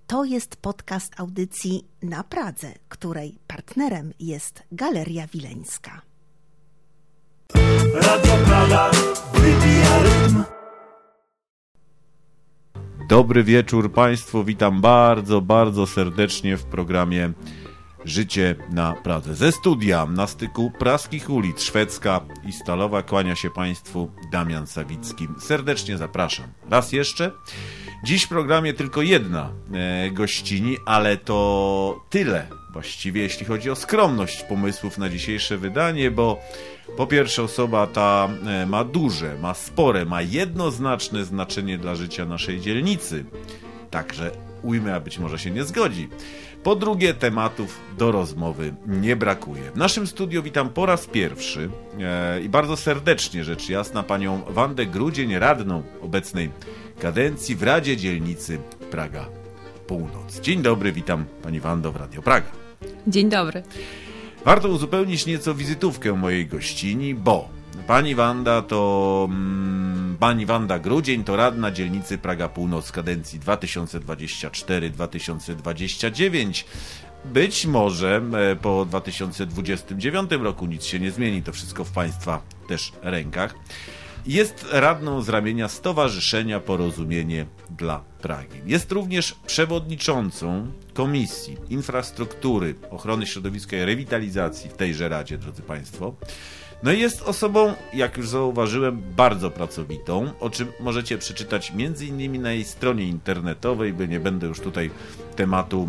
To jest podcast audycji Na Pradze, której partnerem jest Galeria Wileńska. Radio Praga wybija rytm. Dobry wieczór Państwu, witam bardzo serdecznie w programie Życie na Pradze. Ze studia na styku praskich ulic Szwedzka i Stalowa kłania się Państwu Damian Sawicki. Serdecznie zapraszam. Raz jeszcze. Dziś w programie tylko jedna gościni, ale to tyle właściwie, jeśli chodzi o skromność pomysłów na dzisiejsze wydanie, bo po pierwsze osoba ta ma duże, ma spore, ma jednoznaczne znaczenie dla życia naszej dzielnicy. Także ujmę, a być może się nie zgodzi. Po drugie, tematów do rozmowy nie brakuje. W naszym studiu witam po raz pierwszy i bardzo serdecznie rzecz jasna panią Wandę Grudzień, radną obecnej kadencji w Radzie Dzielnicy Praga Północ. Dzień dobry, witam pani Wando w Radio Praga. Dzień dobry. Warto uzupełnić nieco wizytówkę mojej gościni, bo pani Wanda to pani Wanda Grudzień to radna dzielnicy Praga Północ kadencji 2024-2029. Być może po 2029 roku nic się nie zmieni, to wszystko w państwa też rękach. Jest radną z ramienia Stowarzyszenia Porozumienie dla Pragi. Jest również przewodniczącą Komisji Infrastruktury, Ochrony Środowiska i Rewitalizacji w tejże Radzie, drodzy Państwo. No i jest osobą, jak już zauważyłem, bardzo pracowitą, o czym możecie przeczytać m.in. na jej stronie internetowej, bo nie będę już tutaj tematu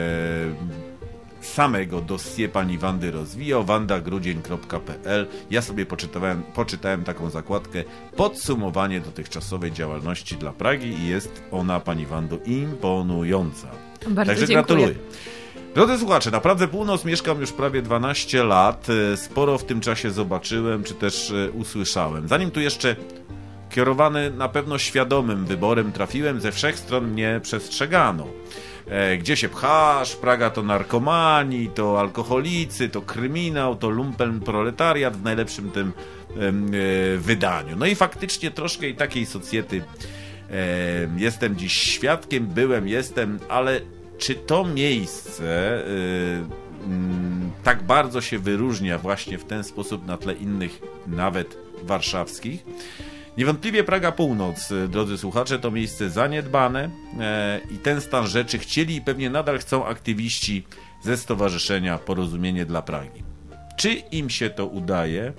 samego dossier pani Wandy rozwijał, wandagrudzień.pl. Ja sobie poczytałem taką zakładkę podsumowanie dotychczasowej działalności dla Pragi i jest ona, pani Wando, imponująca. Bardzo Także dziękuję. gratuluję. Drodzy słuchacze, na Pradze Północ mieszkam już prawie 12 lat. Sporo w tym czasie zobaczyłem, czy też usłyszałem. Zanim tu jeszcze kierowany na pewno świadomym wyborem trafiłem, ze wszech stron mnie przestrzegano. Gdzie się pchasz? Praga to narkomani, to alkoholicy, to kryminał, to lumpen proletariat w najlepszym tym wydaniu. No i faktycznie troszkę i takiej socjety jestem dziś świadkiem, jestem, ale czy to miejsce tak bardzo się wyróżnia właśnie w ten sposób na tle innych, nawet warszawskich? Niewątpliwie Praga Północ, drodzy słuchacze, to miejsce zaniedbane i ten stan rzeczy chcieli i pewnie nadal chcą aktywiści ze Stowarzyszenia Porozumienie dla Pragi. Czy im się to udaje?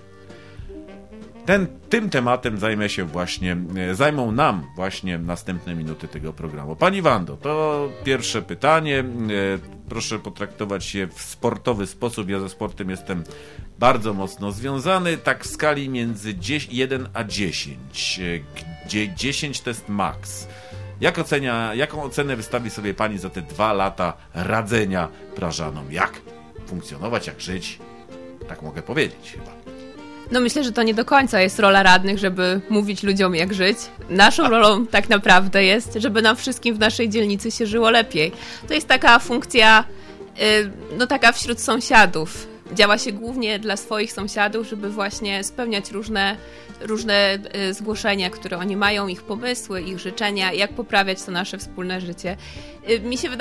Tym tematem zajmą nam właśnie następne minuty tego programu. Pani Wando, to pierwsze pytanie. Proszę potraktować je w sportowy sposób. Ja ze sportem jestem bardzo mocno związany. Tak w skali między 1 a 10, gdzie 10 to jest maks. Jaką ocenę wystawi sobie pani za te 2 lata radzenia Prażanom? Jak funkcjonować, jak żyć? Tak mogę powiedzieć chyba. No myślę, że to nie do końca jest rola radnych, żeby mówić ludziom jak żyć. Naszą rolą tak naprawdę jest, żeby nam wszystkim w naszej dzielnicy się żyło lepiej. To jest taka funkcja, taka wśród sąsiadów. Działa się głównie dla swoich sąsiadów, żeby właśnie spełniać różne zgłoszenia, które oni mają, ich pomysły, ich życzenia, jak poprawiać to nasze wspólne życie. Mi się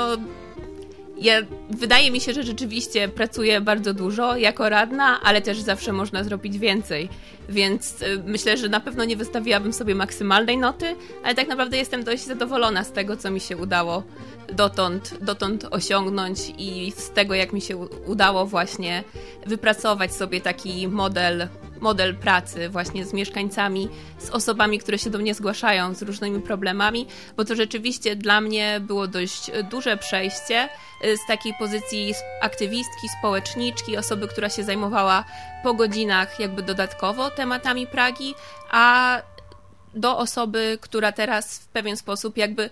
wydaje mi się, że rzeczywiście pracuję bardzo dużo jako radna, ale też zawsze można zrobić więcej. Więc myślę, że na pewno nie wystawiłabym sobie maksymalnej noty, ale tak naprawdę jestem dość zadowolona z tego, co mi się udało dotąd osiągnąć i z tego, jak mi się udało właśnie wypracować sobie taki model pracy właśnie z mieszkańcami, z osobami, które się do mnie zgłaszają z różnymi problemami, bo to rzeczywiście dla mnie było dość duże przejście z takiej pozycji aktywistki, społeczniczki, osoby, która się zajmowała po godzinach jakby dodatkowo tematami Pragi, a do osoby, która teraz w pewien sposób jakby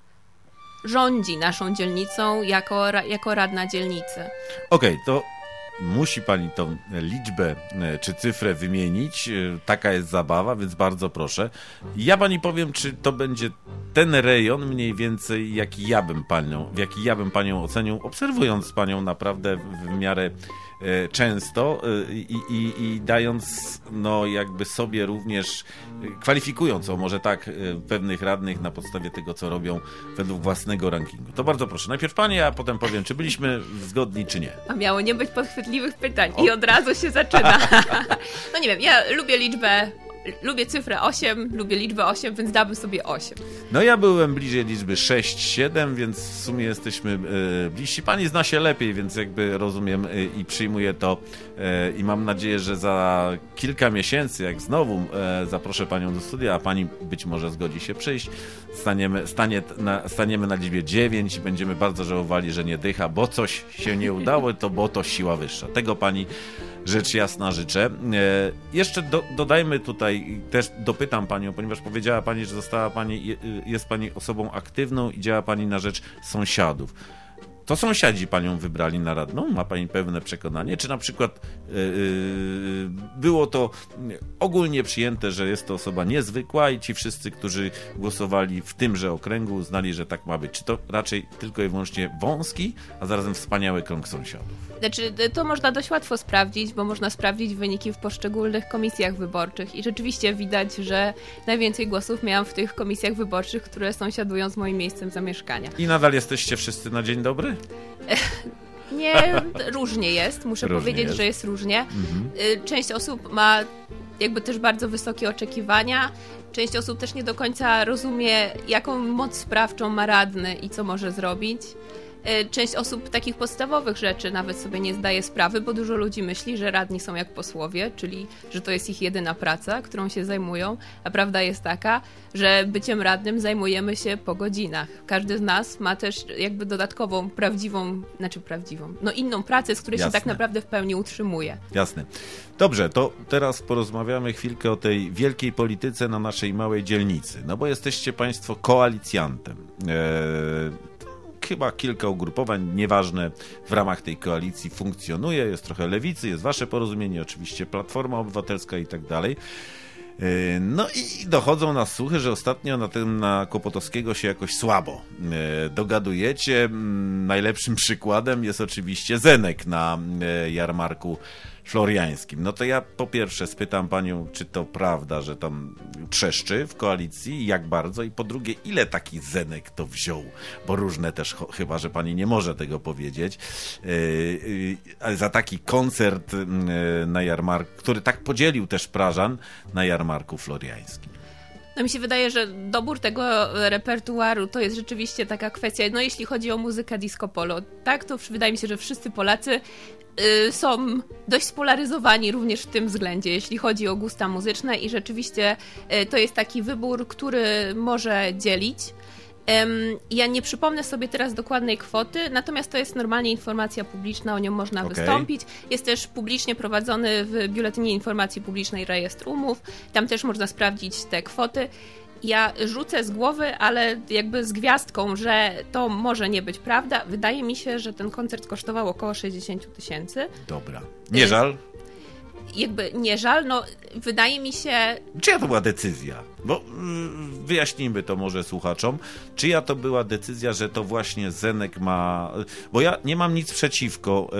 współrządzi naszą dzielnicą jako radna dzielnicy. Okej, to musi pani tą liczbę czy cyfrę wymienić. Taka jest zabawa, więc bardzo proszę. Ja pani powiem, czy to będzie ten rejon mniej więcej, w jaki ja bym panią ocenił, obserwując panią naprawdę w miarę często i dając jakby sobie również, kwalifikując, może tak, pewnych radnych na podstawie tego, co robią według własnego rankingu. To bardzo proszę. Najpierw pani, a potem powiem, czy byliśmy zgodni, czy nie. A miało nie być podchwytliwych pytań i od razu się zaczyna. No nie wiem, ja lubię cyfrę 8, lubię liczbę 8, więc dałbym sobie 8. No ja byłem bliżej liczby 6, 7, więc w sumie jesteśmy bliżsi. Pani zna się lepiej, więc jakby rozumiem i przyjmuję to i mam nadzieję, że za kilka miesięcy, jak znowu zaproszę panią do studia, a pani być może zgodzi się przyjść, staniemy na liczbie 9 i będziemy bardzo żałowali, że nie dycha, bo coś się nie udało, bo to siła wyższa. Tego pani rzecz jasna życzę. Jeszcze dodajmy tutaj, też dopytam panią, ponieważ powiedziała pani, że jest pani osobą aktywną i działa pani na rzecz sąsiadów. To sąsiadzi panią wybrali na radną? Ma pani pewne przekonanie? Czy na przykład było to ogólnie przyjęte, że jest to osoba niezwykła i ci wszyscy, którzy głosowali w tymże okręgu, uznali, że tak ma być? Czy to raczej tylko i wyłącznie wąski, a zarazem wspaniały krąg sąsiadów? Znaczy, to można dość łatwo sprawdzić, bo można sprawdzić wyniki w poszczególnych komisjach wyborczych i rzeczywiście widać, że najwięcej głosów miałam w tych komisjach wyborczych, które sąsiadują z moim miejscem zamieszkania. I nadal jesteście wszyscy na dzień dobry? Nie, różnie jest. Muszę powiedzieć, że jest różnie. Część osób ma jakby też bardzo wysokie oczekiwania. Część osób też nie do końca rozumie, jaką moc sprawczą ma radny i co może zrobić. Część osób takich podstawowych rzeczy nawet sobie nie zdaje sprawy, bo dużo ludzi myśli, że radni są jak posłowie, czyli że to jest ich jedyna praca, którą się zajmują, a prawda jest taka, że byciem radnym zajmujemy się po godzinach. Każdy z nas ma też jakby dodatkową, inną pracę, z której się tak naprawdę w pełni utrzymuje. Jasne. Dobrze, to teraz porozmawiamy chwilkę o tej wielkiej polityce na naszej małej dzielnicy, bo jesteście państwo koalicjantem. Chyba kilka ugrupowań, nieważne, w ramach tej koalicji funkcjonuje, jest trochę lewicy, jest wasze porozumienie, oczywiście Platforma Obywatelska i tak dalej. No i dochodzą nas słuchy, że ostatnio na Kłopotowskiego się jakoś słabo dogadujecie. Najlepszym przykładem jest oczywiście Zenek na jarmarku floriańskim. No to ja po pierwsze spytam panią, czy to prawda, że tam trzeszczy w koalicji, jak bardzo, i po drugie, ile taki Zenek to wziął, bo różne też, chyba że pani nie może tego powiedzieć, za taki koncert na jarmarku, który tak podzielił też Prażan na jarmarku floriańskim. No mi się wydaje, że dobór tego repertuaru to jest rzeczywiście taka kwestia, jeśli chodzi o muzykę disco polo, tak, to wydaje mi się, że wszyscy Polacy są dość spolaryzowani również w tym względzie, jeśli chodzi o gusta muzyczne i rzeczywiście to jest taki wybór, który może dzielić. Ja nie przypomnę sobie teraz dokładnej kwoty, natomiast to jest normalnie informacja publiczna, o nią można wystąpić. Jest też publicznie prowadzony w Biuletynie Informacji Publicznej rejestr umów, tam też można sprawdzić te kwoty. Ja rzucę z głowy, ale jakby z gwiazdką, że to może nie być prawda. Wydaje mi się, że ten koncert kosztował około 60 000. Dobra. Nie żal? Jakby nie żal, wydaje mi się... Czyja to była decyzja? Bo wyjaśnijmy to może słuchaczom. Czyja to była decyzja, że to właśnie Zenek ma... Bo ja nie mam nic przeciwko,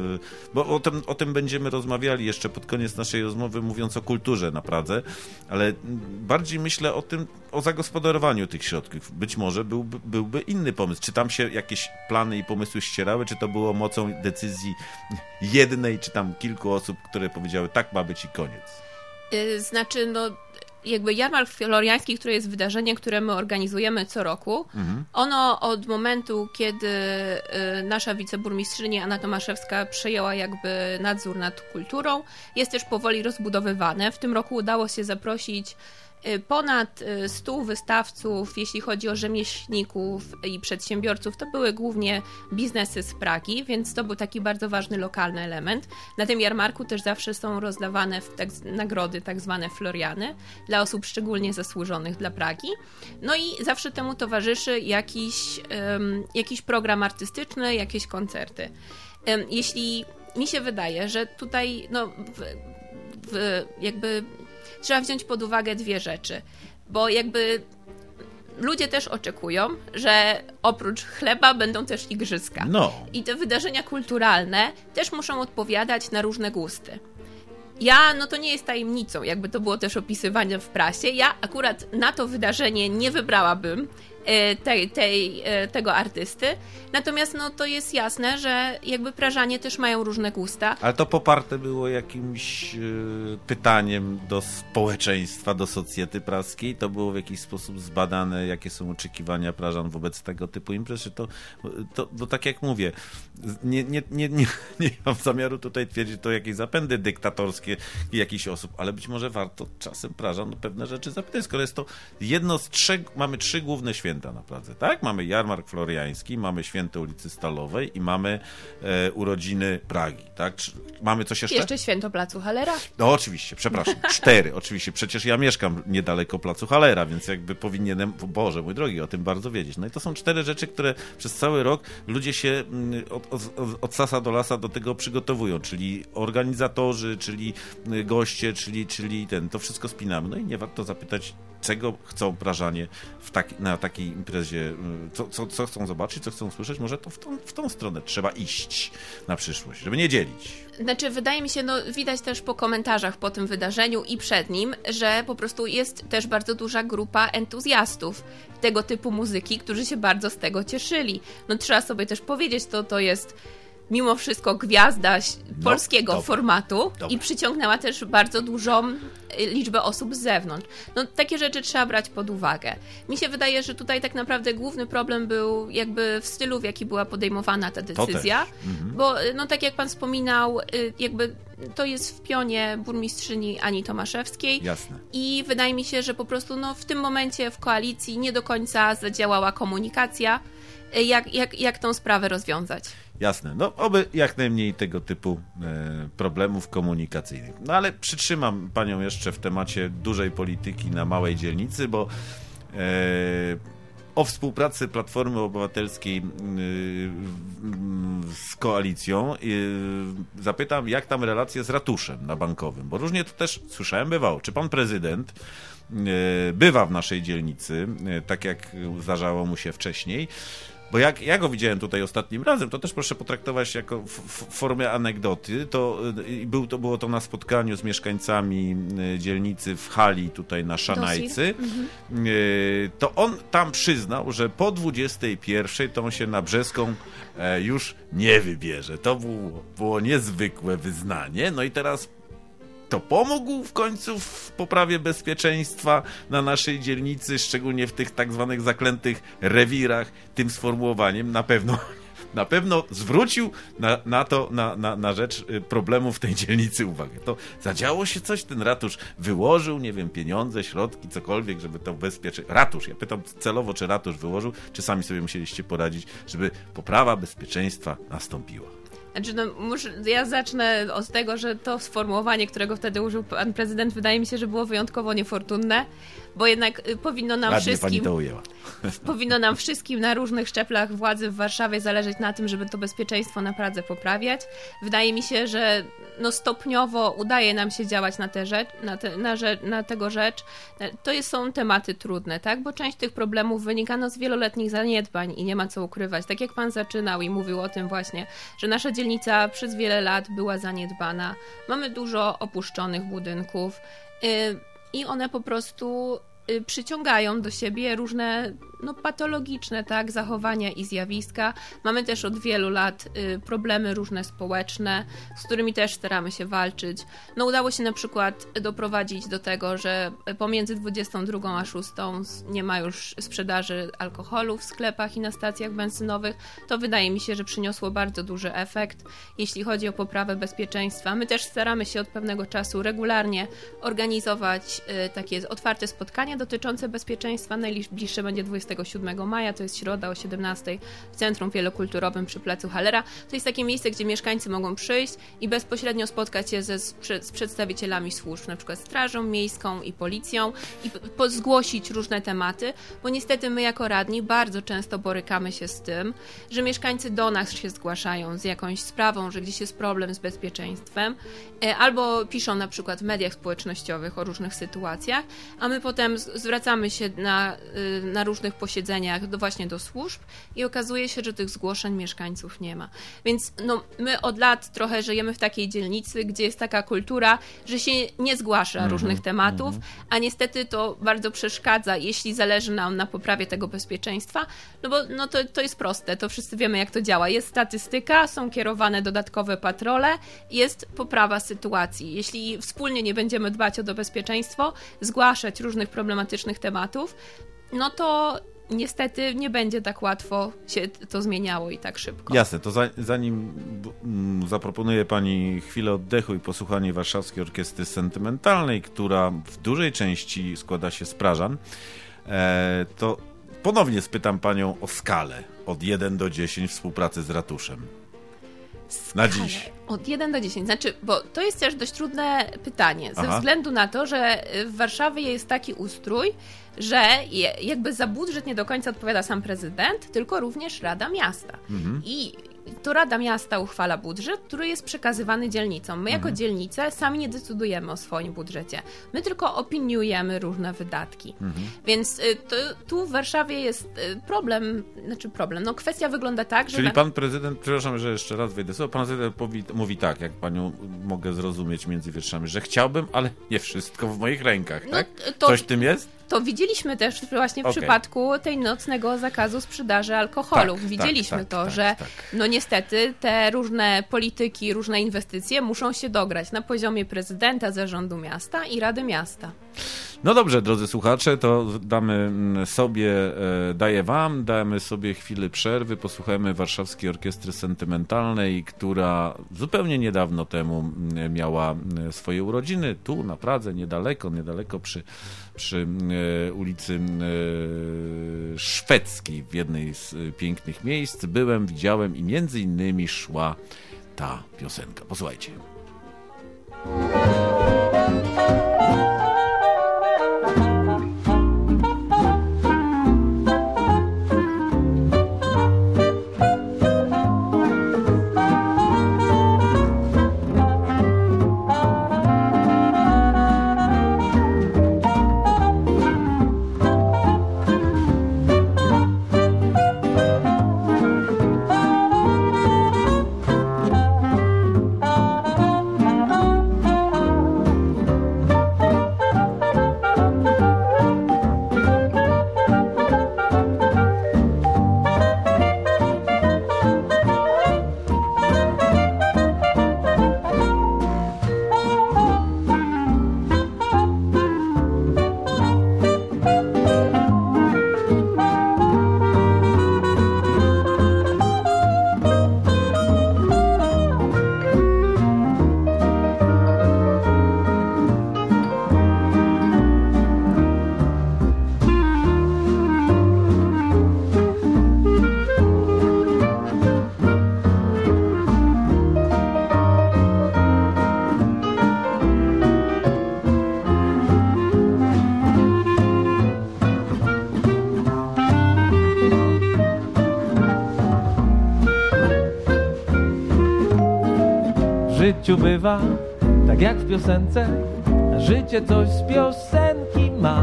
bo o tym będziemy rozmawiali jeszcze pod koniec naszej rozmowy, mówiąc o kulturze na Pradze, ale bardziej myślę o zagospodarowaniu tych środków. Być może byłby inny pomysł. Czy tam się jakieś plany i pomysły ścierały, czy to było mocą decyzji jednej, czy tam kilku osób, które powiedziały, tak ma być i koniec? Znaczy, jakby jarmark floriański, który jest wydarzeniem, które my organizujemy co roku, ono od momentu, kiedy nasza wiceburmistrzyni Anna Tomaszewska przejęła jakby nadzór nad kulturą, jest też powoli rozbudowywane. W tym roku udało się zaprosić ponad 100 wystawców, jeśli chodzi o rzemieślników i przedsiębiorców. To były głównie biznesy z Pragi, więc to był taki bardzo ważny lokalny element. Na tym jarmarku też zawsze są rozdawane nagrody, tak zwane floriany, dla osób szczególnie zasłużonych dla Pragi. No i zawsze temu towarzyszy jakiś program artystyczny, jakieś koncerty. Jeśli mi się wydaje, że tutaj jakby trzeba wziąć pod uwagę dwie rzeczy, bo jakby ludzie też oczekują, że oprócz chleba będą też igrzyska. No. I te wydarzenia kulturalne też muszą odpowiadać na różne gusty. To nie jest tajemnicą, jakby to było też opisywane w prasie. Ja akurat na to wydarzenie nie wybrałabym tego artysty. Natomiast to jest jasne, że jakby Prażanie też mają różne gusta. Ale to poparte było jakimś pytaniem do społeczeństwa, do socjety praskiej? To było w jakiś sposób zbadane, jakie są oczekiwania Prażan wobec tego typu imprez? Czy bo tak jak mówię, nie mam zamiaru tutaj twierdzić, to jakieś zapędy dyktatorskie jakichś osób, ale być może warto czasem Prażan pewne rzeczy zapytać, skoro jest to jedno z mamy 3 główne święta na Pradze, tak? Mamy jarmark floriański, mamy święto ulicy Stalowej i mamy urodziny Pragi, tak? Mamy coś jeszcze? Jeszcze święto Placu Hallera. No oczywiście, przepraszam, 4, oczywiście, przecież ja mieszkam niedaleko Placu Hallera, więc jakby powinienem, Boże mój drogi, o tym bardzo wiedzieć. No i to są 4 rzeczy, które przez cały rok ludzie się od sasa do lasa do tego przygotowują, czyli organizatorzy, czyli goście, czyli to wszystko spinamy. No i nie warto zapytać, czego chcą Prażanie na takiej imprezie, co chcą zobaczyć, co chcą słyszeć, może to w tą stronę trzeba iść na przyszłość, żeby nie dzielić. Znaczy, wydaje mi się, widać też po komentarzach po tym wydarzeniu i przed nim, że po prostu jest też bardzo duża grupa entuzjastów tego typu muzyki, którzy się bardzo z tego cieszyli. Trzeba sobie też powiedzieć, to jest mimo wszystko gwiazda polskiego formatu i przyciągnęła też bardzo dużą liczbę osób z zewnątrz. Takie rzeczy trzeba brać pod uwagę. Mi się wydaje, że tutaj tak naprawdę główny problem był jakby w stylu, w jaki była podejmowana ta decyzja, bo tak jak pan wspominał, jakby to jest w pionie burmistrzyni Ani Tomaszewskiej. Jasne. I wydaje mi się, że po prostu w tym momencie w koalicji nie do końca zadziałała komunikacja, jak tą sprawę rozwiązać. Jasne, oby jak najmniej tego typu problemów komunikacyjnych. Ale przytrzymam panią jeszcze w temacie dużej polityki na małej dzielnicy, bo o współpracy Platformy Obywatelskiej z koalicją zapytam, jak tam relacje z ratuszem na Bankowym, bo różnie to też słyszałem, bywało. Czy pan prezydent bywa w naszej dzielnicy, tak jak zdarzało mu się wcześniej? Bo jak ja go widziałem tutaj ostatnim razem, to też proszę potraktować jako w formie anegdoty. Było to na spotkaniu z mieszkańcami dzielnicy w hali tutaj na Szanajcy. To on tam przyznał, że po 21 to on się na Brzeską już nie wybierze. To było niezwykłe wyznanie. No i teraz to pomógł w końcu w poprawie bezpieczeństwa na naszej dzielnicy, szczególnie w tych tak zwanych zaklętych rewirach, tym sformułowaniem na pewno zwrócił na rzecz problemów w tej dzielnicy uwagę. To zadziało się coś, ten ratusz wyłożył, nie wiem, pieniądze, środki, cokolwiek, żeby to bezpiecznie... Ratusz, ja pytam celowo, czy ratusz wyłożył, czy sami sobie musieliście poradzić, żeby poprawa bezpieczeństwa nastąpiła. Znaczy, ja zacznę od tego, że to sformułowanie, którego wtedy użył pan prezydent, wydaje mi się, że było wyjątkowo niefortunne, bo jednak powinno nam wszystkim na różnych szczeblach władzy w Warszawie zależeć na tym, żeby to bezpieczeństwo na Pradze poprawiać. Wydaje mi się, że stopniowo udaje nam się działać na tego rzecz. To są tematy trudne, tak? Bo część tych problemów wynika z wieloletnich zaniedbań i nie ma co ukrywać. Tak jak pan zaczynał i mówił o tym właśnie, że nasza dzielnica przez wiele lat była zaniedbana. Mamy dużo opuszczonych budynków i one po prostu przyciągają do siebie różne patologiczne zachowania i zjawiska. Mamy też od wielu lat problemy różne społeczne, z którymi też staramy się walczyć. Udało się na przykład doprowadzić do tego, że pomiędzy 22 a 6 nie ma już sprzedaży alkoholu w sklepach i na stacjach benzynowych. To wydaje mi się, że przyniosło bardzo duży efekt, jeśli chodzi o poprawę bezpieczeństwa. My też staramy się od pewnego czasu regularnie organizować takie otwarte spotkania spotkanie dotyczące bezpieczeństwa najbliższe będzie 27 maja, to jest środa o 17 w Centrum Wielokulturowym przy Placu Hallera. To jest takie miejsce, gdzie mieszkańcy mogą przyjść i bezpośrednio spotkać się z przedstawicielami służb, na przykład Strażą Miejską i Policją i zgłosić różne tematy, bo niestety my jako radni bardzo często borykamy się z tym, że mieszkańcy do nas się zgłaszają z jakąś sprawą, że gdzieś jest problem z bezpieczeństwem, albo piszą na przykład w mediach społecznościowych o różnych sytuacjach, a my potem zwracamy się na różnych posiedzeniach właśnie do służb i okazuje się, że tych zgłoszeń mieszkańców nie ma. Więc my od lat trochę żyjemy w takiej dzielnicy, gdzie jest taka kultura, że się nie zgłasza różnych tematów, a niestety to bardzo przeszkadza, jeśli zależy nam na poprawie tego bezpieczeństwa, no bo to jest proste, to wszyscy wiemy, jak to działa. Jest statystyka, są kierowane dodatkowe patrole, jest poprawa sytuacji. Jeśli wspólnie nie będziemy dbać o to bezpieczeństwo, zgłaszać różnych problematycznych tematów, no to niestety nie będzie tak łatwo się to zmieniało i tak szybko. Jasne, to zanim zaproponuję pani chwilę oddechu i posłuchanie Warszawskiej Orkiestry Sentymentalnej, która w dużej części składa się z Prażan, to ponownie spytam panią o skalę od 1 do 10 współpracy z ratuszem. Na dziś. Od 1 do 10. Znaczy, bo to jest też dość trudne pytanie, ze względu na to, że w Warszawie jest taki ustrój, że jakby za budżet nie do końca odpowiada sam prezydent, tylko również Rada Miasta. I to Rada Miasta uchwala budżet, który jest przekazywany dzielnicom. My jako dzielnice sami nie decydujemy o swoim budżecie. My tylko opiniujemy różne wydatki. Więc tu w Warszawie jest problem. No kwestia wygląda tak, że... Czyli pan prezydent, przepraszam, że jeszcze raz wejdę słowo, pan prezydent mówi tak, jak panią mogę zrozumieć między wierszami, że chciałbym, ale nie wszystko w moich rękach, tak? Coś w tym jest? To widzieliśmy też właśnie w przypadku tej nocnego zakazu sprzedaży alkoholu. Widzieliśmy że no niestety te różne polityki, różne inwestycje muszą się dograć na poziomie prezydenta, zarządu miasta i Rady Miasta. No dobrze, drodzy słuchacze, to dajemy sobie chwilę przerwy, posłuchajmy Warszawskiej Orkiestry Sentymentalnej, która zupełnie niedawno temu miała swoje urodziny, tu na Pradze, niedaleko przy ulicy Szwedzkiej, w jednej z pięknych miejsc. Byłem, widziałem i między innymi szła ta piosenka. Posłuchajcie. W życiu bywa tak jak w piosence, a życie coś z piosenki ma.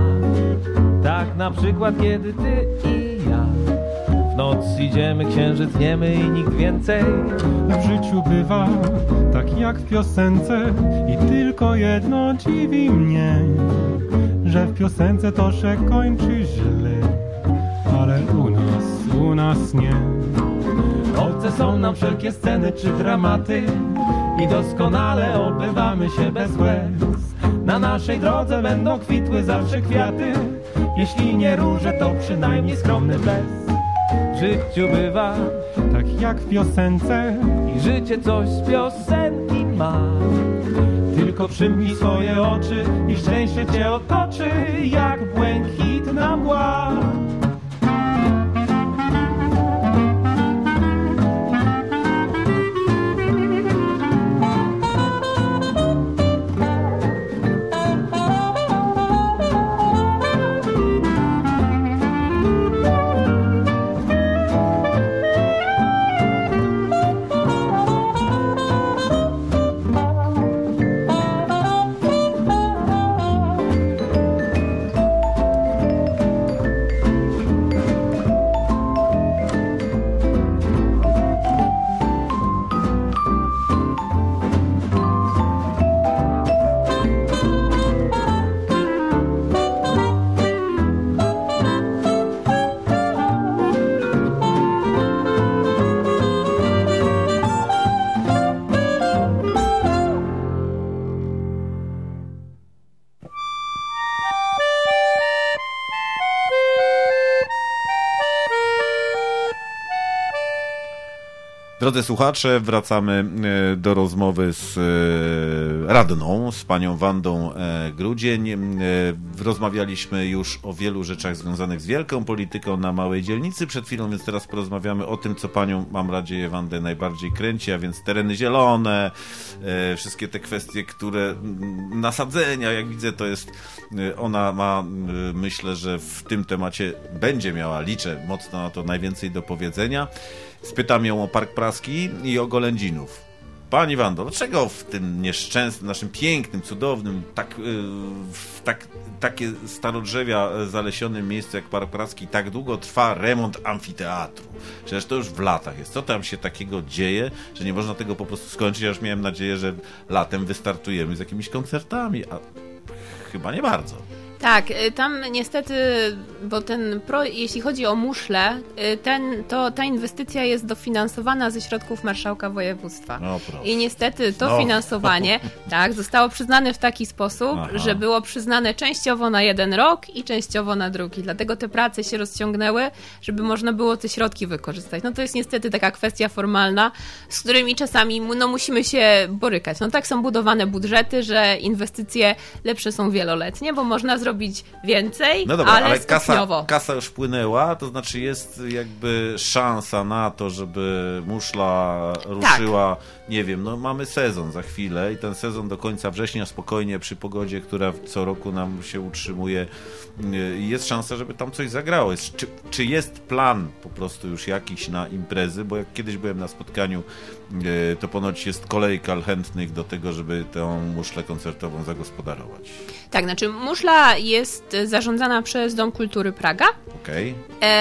Tak na przykład kiedy ty i ja w noc idziemy, księżyc niemy i nikt więcej. W życiu bywa tak jak w piosence i tylko jedno dziwi mnie, że w piosence to się kończy źle, ale u nas nie. Obce są nam wszelkie sceny czy dramaty i doskonale obywamy się bez łez. Na naszej drodze będą kwitły zawsze kwiaty, jeśli nie róże, to przynajmniej skromny bles. W życiu bywa tak jak w piosence i życie coś z piosenki ma. Tylko przymknij swoje oczy i szczęście cię otoczy jak błękitna mgła. Drodzy słuchacze, wracamy do rozmowy z radną, z panią Wandą Grudzień. Rozmawialiśmy już o wielu rzeczach związanych z wielką polityką na małej dzielnicy przed chwilą, więc teraz porozmawiamy o tym, co panią, mam nadzieję, Wandę najbardziej kręci, a więc tereny zielone, wszystkie te kwestie, które nasadzenia, jak widzę, to jest, ona ma, myślę, że w tym temacie będzie miała, liczę mocno na to, najwięcej do powiedzenia. Spytam ją o Park Praski i o Golędzinów. Pani Wando, dlaczego w tym nieszczęsnym, naszym pięknym, cudownym, takie starodrzewia zalesionym miejscu jak Park Praski tak długo trwa remont amfiteatru? Przecież to już w latach jest. Co tam się takiego dzieje, że nie można tego po prostu skończyć? Ja już miałem nadzieję, że latem wystartujemy z jakimiś koncertami, a chyba nie bardzo. Tak, tam niestety, bo jeśli chodzi o muszle, ta inwestycja jest dofinansowana ze środków marszałka województwa. No, i niestety to finansowanie tak, zostało przyznane w taki sposób, że było przyznane częściowo na jeden rok i częściowo na drugi. Dlatego te prace się rozciągnęły, żeby można było te środki wykorzystać. No to jest niestety taka kwestia formalna, z którymi czasami musimy się borykać. No tak są budowane budżety, że inwestycje lepsze są wieloletnie, bo można zrobić więcej, no dobra, ale stopniowo. Kasa już płynęła, to znaczy jest jakby szansa na to, żeby muszla ruszyła, nie wiem, no mamy sezon za chwilę i ten sezon do końca września spokojnie przy pogodzie, która co roku nam się utrzymuje, jest szansa, żeby tam coś zagrało. Czy jest plan po prostu już jakiś na imprezy, bo jak kiedyś byłem na spotkaniu, to ponoć jest kolejka chętnych do tego, żeby tę muszlę koncertową zagospodarować. Tak, znaczy muszla jest zarządzana przez Dom Kultury Praga. Okej.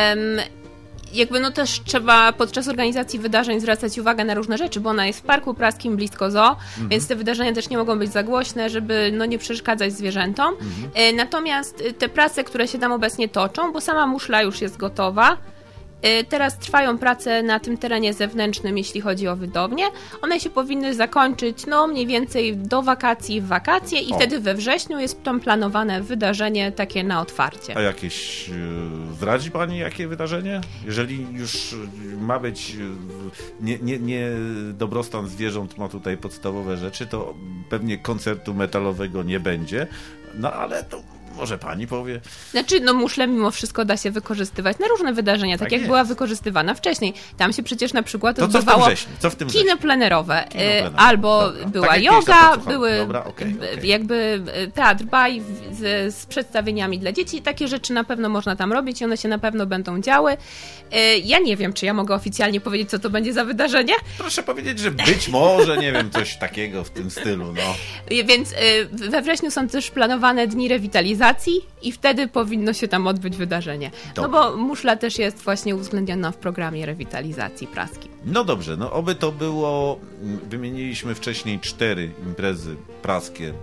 Jakby też trzeba podczas organizacji wydarzeń zwracać uwagę na różne rzeczy, bo ona jest w Parku Praskim blisko zoo, więc te wydarzenia też nie mogą być za głośne, żeby nie przeszkadzać zwierzętom. Natomiast te prace, które się tam obecnie toczą, bo sama muszla już jest gotowa, teraz trwają prace na tym terenie zewnętrznym, jeśli chodzi o widownię. One się powinny zakończyć mniej więcej do wakacji, w wakacje i wtedy we wrześniu jest tam planowane wydarzenie takie na otwarcie. A jakieś zdradzi pani jakie wydarzenie? Jeżeli już ma być nie dobrostan zwierząt ma tutaj podstawowe rzeczy, to pewnie koncertu metalowego nie będzie, no ale to może pani powie? Znaczy, muszlę mimo wszystko da się wykorzystywać na różne wydarzenia, tak jak była wykorzystywana wcześniej. Tam się przecież na przykład odbywało kino plenerowe, albo była tak yoga, były jakby teatr baj z przedstawieniami dla dzieci. Takie rzeczy na pewno można tam robić i one się na pewno będą działy. Ja nie wiem, czy ja mogę oficjalnie powiedzieć, co to będzie za wydarzenie. Proszę powiedzieć, że być może, nie wiem, coś takiego w tym stylu. Więc we wrześniu są też planowane dni rewitalizacji i wtedy powinno się tam odbyć wydarzenie. Dobrze. Bo muszla też jest właśnie uwzględniona w programie rewitalizacji praski. No dobrze, oby to było, wymieniliśmy wcześniej 4 imprezy praskie,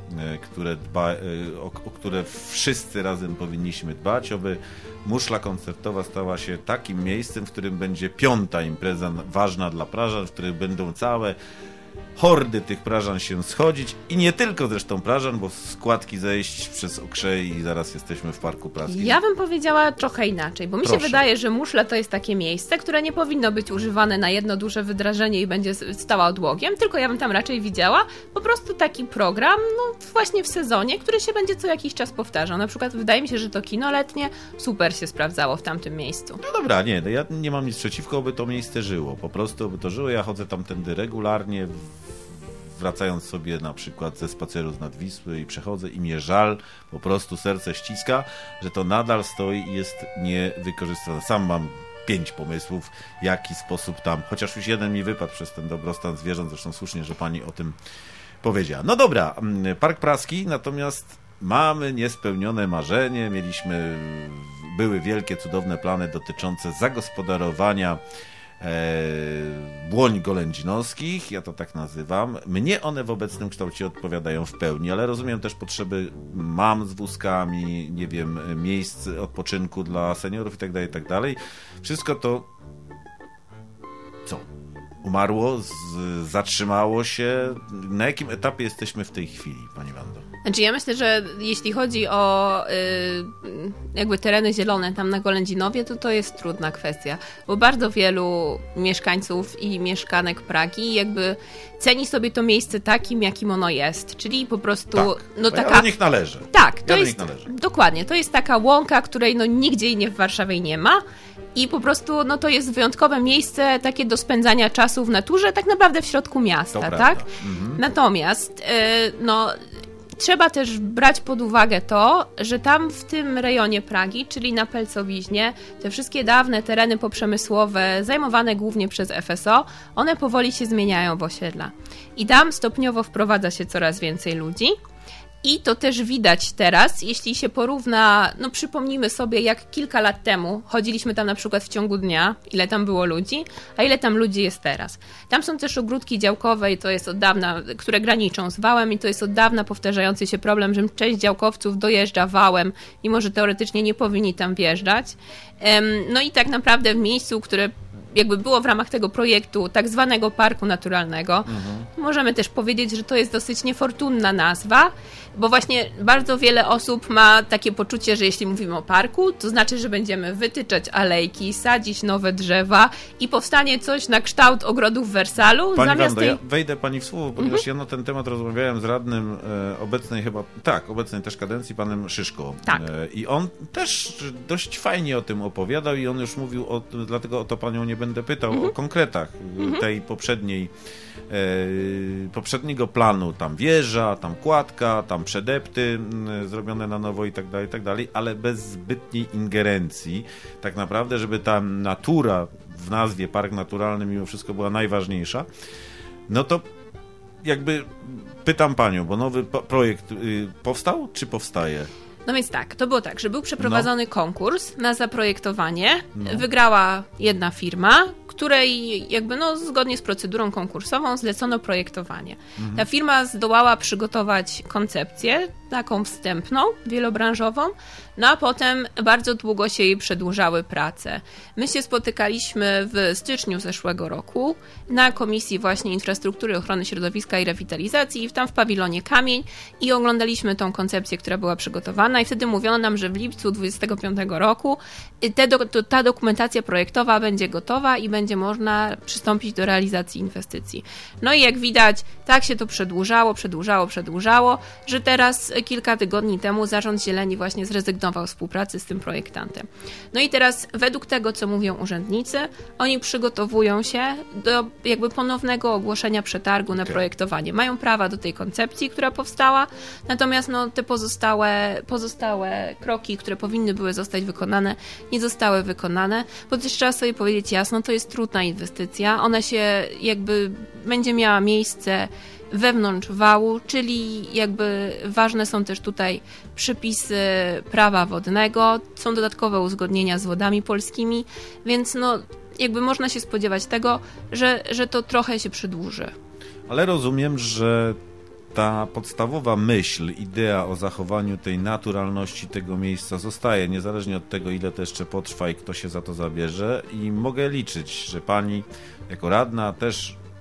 o które wszyscy razem powinniśmy dbać, oby muszla koncertowa stała się takim miejscem, w którym będzie 5. impreza ważna dla prażan, w której będą całe hordy tych prażan się schodzić i nie tylko zresztą prażan, bo składki zejść przez Okrzej i zaraz jesteśmy w Parku Praskim. Ja bym powiedziała trochę inaczej, bo mi Proszę. się wydaje, że muszle to jest takie miejsce, które nie powinno być używane na jedno duże wydarzenie i będzie stała odłogiem, tylko ja bym tam raczej widziała po prostu taki program, no właśnie w sezonie, który się będzie co jakiś czas powtarzał. Na przykład wydaje mi się, że to kino letnie super się sprawdzało w tamtym miejscu. No dobra, nie, ja nie mam nic przeciwko, by to miejsce żyło. Po prostu by to żyło, ja chodzę tamtędy regularnie, wracając sobie na przykład ze spaceru z Nadwisły i przechodzę i mnie żal, po prostu serce ściska, że to nadal stoi i jest niewykorzystane. Sam mam 5 pomysłów, w jaki sposób tam, chociaż już jeden mi wypadł przez ten dobrostan zwierząt, zresztą słusznie, że pani o tym powiedziała. No dobra, Park Praski, natomiast mamy niespełnione marzenie, były wielkie, cudowne plany dotyczące zagospodarowania błoń golędzinowskich, ja to tak nazywam. Mnie one w obecnym kształcie odpowiadają w pełni, ale rozumiem też potrzeby mam z wózkami, nie wiem, miejsc odpoczynku dla seniorów i tak dalej. Wszystko to co? Umarło? Zatrzymało się? Na jakim etapie jesteśmy w tej chwili, pani Wando? Znaczy ja myślę, że jeśli chodzi o jakby tereny zielone tam na Golędzinowie, to jest trudna kwestia, bo bardzo wielu mieszkańców i mieszkanek Pragi jakby ceni sobie to miejsce takim, jakim ono jest, czyli po prostu Tak, no taka... Ja do nich należę. Tak, to ja jest dokładnie, to jest taka łąka, której no nigdzie nie w Warszawie nie ma i po prostu no to jest wyjątkowe miejsce takie do spędzania czasu w naturze, tak naprawdę w środku miasta, To tak? Mhm. Natomiast no trzeba też brać pod uwagę to, że tam w tym rejonie Pragi, czyli na Pelcowiźnie, te wszystkie dawne tereny poprzemysłowe, zajmowane głównie przez FSO, one powoli się zmieniają w osiedla. I tam stopniowo wprowadza się coraz więcej ludzi. I to też widać teraz, jeśli się porówna, no przypomnijmy sobie, jak kilka lat temu chodziliśmy tam na przykład w ciągu dnia, ile tam było ludzi, a ile tam ludzi jest teraz. Tam są też ogródki działkowe i to jest od dawna, które graniczą z wałem i to jest od dawna powtarzający się problem, że część działkowców dojeżdża wałem, mimo że teoretycznie nie powinni tam wjeżdżać. No i tak naprawdę w miejscu, które jakby było w ramach tego projektu tak zwanego parku naturalnego. Możemy też powiedzieć, że to jest dosyć niefortunna nazwa, bo właśnie bardzo wiele osób ma takie poczucie, że jeśli mówimy o parku, to znaczy, że będziemy wytyczać alejki, sadzić nowe drzewa i powstanie coś na kształt ogrodów w Wersalu. Pani zamiast Wando, ja wejdę pani w słowo, ponieważ ja na ten temat rozmawiałem z radnym obecnej też kadencji, panem Szyszko. Tak. I on też dość fajnie o tym opowiadał i on już mówił, dlatego o to panią nie będę pytał, o konkretach tej poprzedniego planu. Tam wieża, tam kładka, tam przedepty zrobione na nowo i tak dalej, ale bez zbytniej ingerencji. Tak naprawdę, żeby ta natura w nazwie park naturalny mimo wszystko była najważniejsza, no to jakby pytam panią, bo nowy projekt powstał, czy powstaje? No więc tak, to było tak, że był przeprowadzony konkurs na zaprojektowanie. Wygrała jedna firma, której jakby zgodnie z procedurą konkursową zlecono projektowanie. Ta firma zdołała przygotować koncepcję, taką wstępną, wielobranżową, no a potem bardzo długo się jej przedłużały prace. My się spotykaliśmy w styczniu zeszłego roku na Komisji właśnie Infrastruktury, Ochrony Środowiska i Rewitalizacji, tam w pawilonie Kamień i oglądaliśmy tą koncepcję, która była przygotowana i wtedy mówiono nam, że w lipcu 2025 roku ta dokumentacja projektowa będzie gotowa i będzie można przystąpić do realizacji inwestycji. No i jak widać, tak się to przedłużało, że teraz kilka tygodni temu Zarząd Zieleni właśnie zrezygnował z współpracy z tym projektantem. No i teraz według tego, co mówią urzędnicy, oni przygotowują się do jakby ponownego ogłoszenia przetargu na projektowanie. Mają prawa do tej koncepcji, która powstała, natomiast te pozostałe kroki, które powinny były zostać wykonane, nie zostały wykonane, bo też trzeba sobie powiedzieć jasno, to jest trudna inwestycja, ona się jakby będzie miała miejsce wewnątrz wału, czyli jakby ważne są też tutaj przepisy prawa wodnego, są dodatkowe uzgodnienia z Wodami Polskimi, więc jakby można się spodziewać tego, że to trochę się przedłuży. Ale rozumiem, że ta podstawowa myśl, idea o zachowaniu tej naturalności tego miejsca zostaje, niezależnie od tego, ile to jeszcze potrwa i kto się za to zabierze i mogę liczyć, że pani jako radna też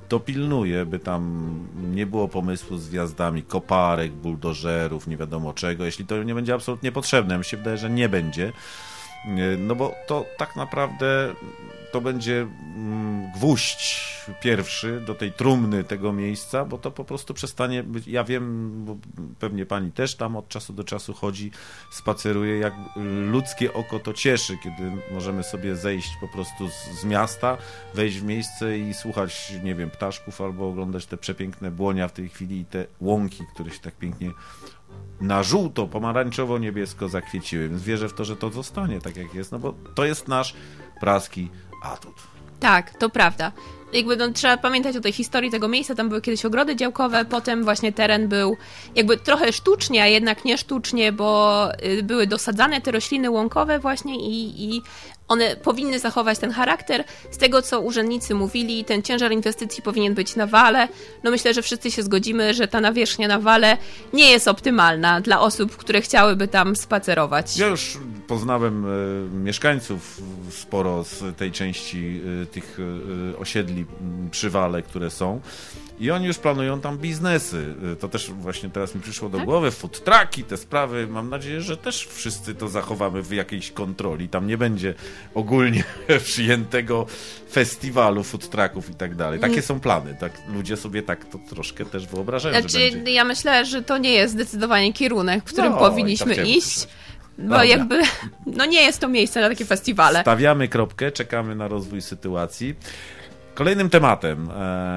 dopilnuję, by tam nie było pomysłu z wjazdami koparek, buldożerów, nie wiadomo czego, jeśli to nie będzie absolutnie potrzebne. Mi się wydaje, że nie będzie. No bo to tak naprawdę to będzie gwóźdź pierwszy do tej trumny tego miejsca, bo to po prostu przestanie być, ja wiem, bo pewnie pani też tam od czasu do czasu chodzi, spaceruje, jak ludzkie oko to cieszy, kiedy możemy sobie zejść po prostu z miasta, wejść w miejsce i słuchać, nie wiem, ptaszków albo oglądać te przepiękne błonia w tej chwili i te łąki, które się tak pięknie na żółto, pomarańczowo, niebiesko zakwieciły, więc wierzę w to, że to zostanie tak jak jest, no bo to jest nasz praski atut. Tak, to prawda. Jakby trzeba pamiętać o tej historii tego miejsca, tam były kiedyś ogrody działkowe, potem właśnie teren był jakby trochę sztucznie, a jednak nie sztucznie, bo były dosadzane te rośliny łąkowe właśnie i one powinny zachować ten charakter. Z tego, co urzędnicy mówili, ten ciężar inwestycji powinien być na wale. No myślę, że wszyscy się zgodzimy, że ta nawierzchnia na wale nie jest optymalna dla osób, które chciałyby tam spacerować. Ja już poznałem mieszkańców sporo z tej części tych osiedli przy wale, które są. I oni już planują tam biznesy. To też właśnie teraz mi przyszło do głowy. Food trucki, te sprawy. Mam nadzieję, że też wszyscy to zachowamy w jakiejś kontroli. Tam nie będzie ogólnie przyjętego festiwalu food trucków i tak dalej. Takie są plany. Tak, ludzie sobie tak to troszkę też wyobrażają, znaczy, że będzie. Ja myślę, że to nie jest zdecydowanie kierunek, w którym powinniśmy iść. Bo jakby, no nie jest to miejsce na takie festiwale. Stawiamy kropkę, czekamy na rozwój sytuacji. Kolejnym tematem,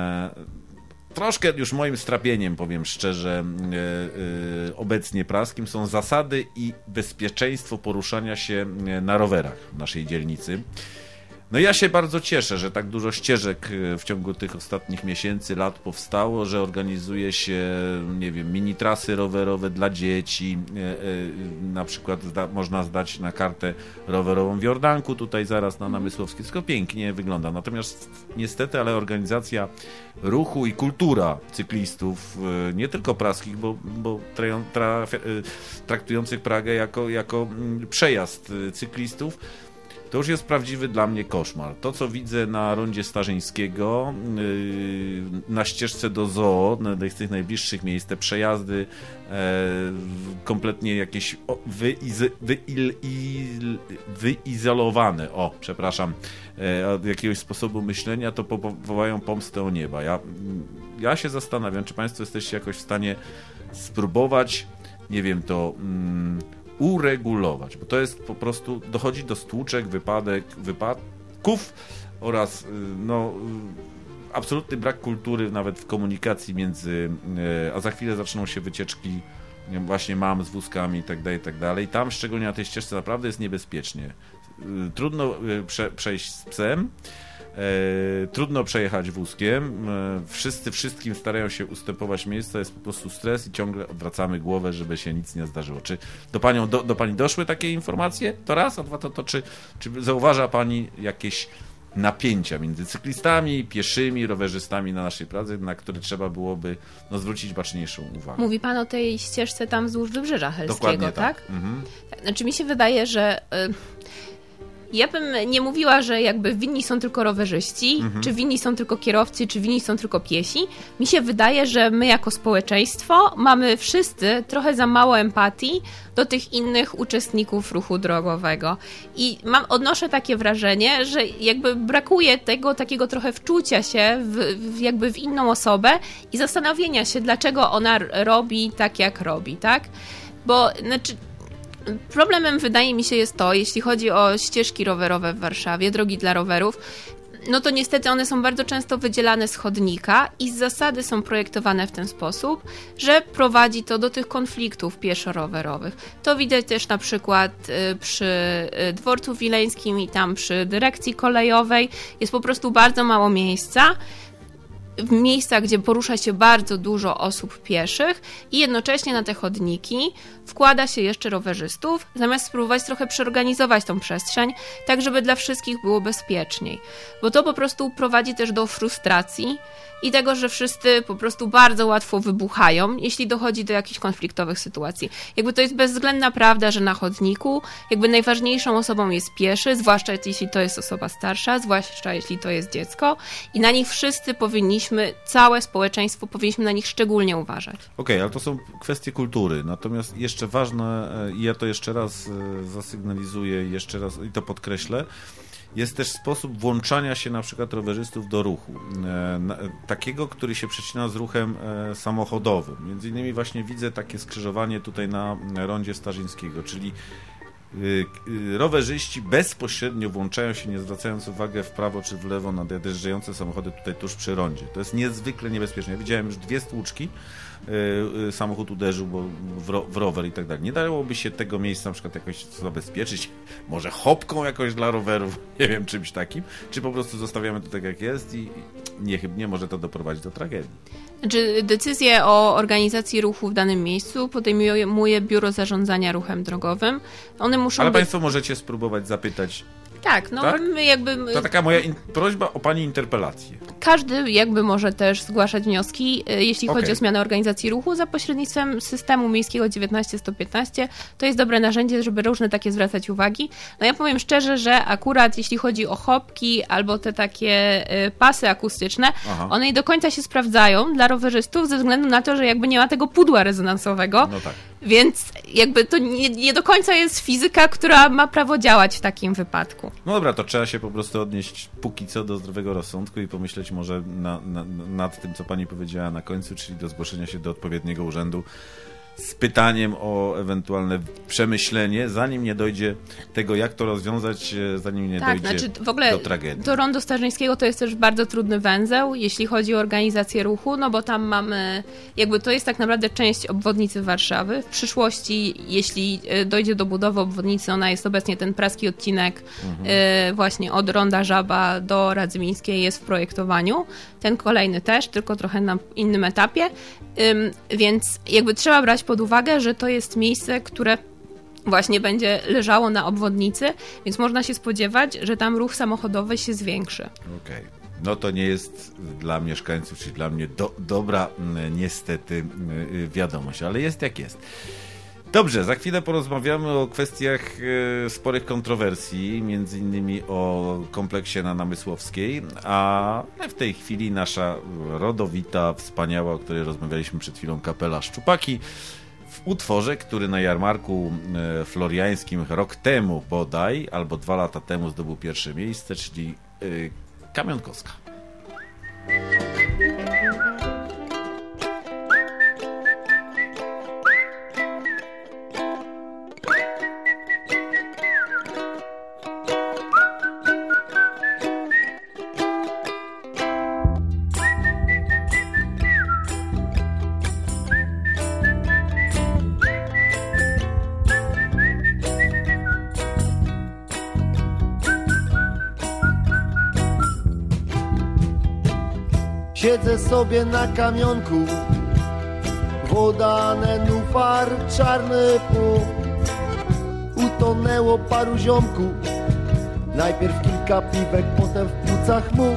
troszkę już moim strapieniem, powiem szczerze, obecnie praskim, są zasady i bezpieczeństwo poruszania się na rowerach w naszej dzielnicy. No ja się bardzo cieszę, że tak dużo ścieżek w ciągu tych ostatnich miesięcy, lat powstało, że organizuje się, nie wiem, mini trasy rowerowe dla dzieci. Na przykład można zdać na kartę rowerową w Jordanku, tutaj zaraz na Namysłowskiej. Wszystko pięknie wygląda. Natomiast niestety, ale organizacja ruchu i kultura cyklistów, nie tylko praskich, bo traktujących Pragę jako przejazd cyklistów, to już jest prawdziwy dla mnie koszmar. To, co widzę na rondzie Starzyńskiego, na ścieżce do zoo, z tych najbliższych miejsc, te przejazdy kompletnie jakieś wyizolowane, od jakiegoś sposobu myślenia, to wołają pomstę o nieba. Ja się zastanawiam, czy Państwo jesteście jakoś w stanie spróbować, nie wiem, to uregulować, bo to jest po prostu, dochodzi do stłuczek, wypadków oraz absolutny brak kultury nawet w komunikacji a za chwilę zaczną się wycieczki właśnie mam z wózkami i tak dalej. Tam szczególnie na tej ścieżce naprawdę jest niebezpiecznie. Trudno przejść z psem, trudno przejechać wózkiem, wszyscy wszystkim starają się ustępować miejsca, jest po prostu stres i ciągle odwracamy głowę, żeby się nic nie zdarzyło. Czy do Pani doszły takie informacje? To raz, a dwa czy zauważa Pani jakieś napięcia między cyklistami, pieszymi, rowerzystami na naszej Pradze, na które trzeba byłoby zwrócić baczniejszą uwagę? Mówi Pan o tej ścieżce tam wzdłuż Wybrzeża Helskiego, dokładnie tak? Mhm. Znaczy mi się wydaje, że ja bym nie mówiła, że jakby winni są tylko rowerzyści, czy winni są tylko kierowcy, czy winni są tylko piesi. Mi się wydaje, że my jako społeczeństwo mamy wszyscy trochę za mało empatii do tych innych uczestników ruchu drogowego. I odnoszę takie wrażenie, że jakby brakuje tego takiego trochę wczucia się jakby w inną osobę i zastanowienia się, dlaczego ona robi tak, jak robi, tak? Bo znaczy problemem wydaje mi się jest to, jeśli chodzi o ścieżki rowerowe w Warszawie, drogi dla rowerów, no to niestety one są bardzo często wydzielane z chodnika i z zasady są projektowane w ten sposób, że prowadzi to do tych konfliktów pieszo-rowerowych. To widać też na przykład przy dworcu wileńskim i tam przy dyrekcji kolejowej. Jest po prostu bardzo mało miejsca. W miejscach, gdzie porusza się bardzo dużo osób pieszych i jednocześnie na te chodniki wkłada się jeszcze rowerzystów, zamiast spróbować trochę przeorganizować tą przestrzeń, tak żeby dla wszystkich było bezpieczniej. Bo to po prostu prowadzi też do frustracji i tego, że wszyscy po prostu bardzo łatwo wybuchają, jeśli dochodzi do jakichś konfliktowych sytuacji. Jakby to jest bezwzględna prawda, że na chodniku jakby najważniejszą osobą jest pieszy, zwłaszcza jeśli to jest osoba starsza, zwłaszcza jeśli to jest dziecko i na nich wszyscy powinniśmy całe społeczeństwo powinniśmy na nich szczególnie uważać. Okej, ale to są kwestie kultury. Natomiast jeszcze ważne, i ja to jeszcze raz zasygnalizuję, jeszcze raz i to podkreślę, jest też sposób włączania się na przykład rowerzystów do ruchu. Takiego, który się przecina z ruchem samochodowym. Między innymi właśnie widzę takie skrzyżowanie tutaj na rondzie Starzyńskiego, czyli rowerzyści bezpośrednio włączają się, nie zwracając uwagi w prawo czy w lewo na nadjeżdżające samochody tutaj tuż przy rondzie. To jest niezwykle niebezpieczne. Ja widziałem już 2 stłuczki, samochód uderzył w rower i tak dalej. Nie dałoby się tego miejsca na przykład jakoś zabezpieczyć, może chopką jakoś dla rowerów, nie wiem, czymś takim, czy po prostu zostawiamy to tak jak jest i niechybnie może to doprowadzić do tragedii. Znaczy, decyzję o organizacji ruchu w danym miejscu podejmuje Biuro Zarządzania Ruchem Drogowym. One muszą Ale Państwo możecie spróbować zapytać. Tak, no tak? My jakby... To taka moja prośba o Pani interpelację. Każdy jakby może też zgłaszać wnioski, jeśli chodzi o zmianę organizacji ruchu za pośrednictwem systemu miejskiego 19115. To jest dobre narzędzie, żeby różne takie zwracać uwagi. No ja powiem szczerze, że akurat jeśli chodzi o chopki albo te takie pasy akustyczne, one nie do końca się sprawdzają dla rowerzystów ze względu na to, że jakby nie ma tego pudła rezonansowego. No tak. Więc jakby to nie do końca jest fizyka, która ma prawo działać w takim wypadku. No dobra, to trzeba się po prostu odnieść póki co do zdrowego rozsądku i pomyśleć może nad tym, co Pani powiedziała na końcu, czyli do zgłoszenia się do odpowiedniego urzędu z pytaniem o ewentualne przemyślenie, zanim nie dojdzie tego, jak to rozwiązać, zanim nie dojdzie w ogóle do tragedii. To rondo Starzyńskiego to jest też bardzo trudny węzeł, jeśli chodzi o organizację ruchu, no bo tam mamy, jakby to jest tak naprawdę część obwodnicy Warszawy. W przyszłości, jeśli dojdzie do budowy obwodnicy, ona jest obecnie ten praski odcinek właśnie od ronda Żaba do Radzymińskiej jest w projektowaniu. Ten kolejny też, tylko trochę na innym etapie, więc jakby trzeba brać pod uwagę, że to jest miejsce, które właśnie będzie leżało na obwodnicy, więc można się spodziewać, że tam ruch samochodowy się zwiększy. Okej. No to nie jest dla mieszkańców, czyli dla mnie dobra niestety wiadomość, ale jest jak jest. Dobrze, za chwilę porozmawiamy o kwestiach sporych kontrowersji, między innymi o kompleksie na Namysłowskiej, a w tej chwili nasza rodowita, wspaniała, o której rozmawialiśmy przed chwilą, kapela Szczupaki w utworze, który na jarmarku floriańskim rok temu bodaj, albo 2 lata temu zdobył pierwsze miejsce, czyli Kamionkowska. Siedzę sobie na kamionku, woda, nenufar, czarny pół. Utonęło paru ziomków, najpierw kilka piwek, potem w płucach mu.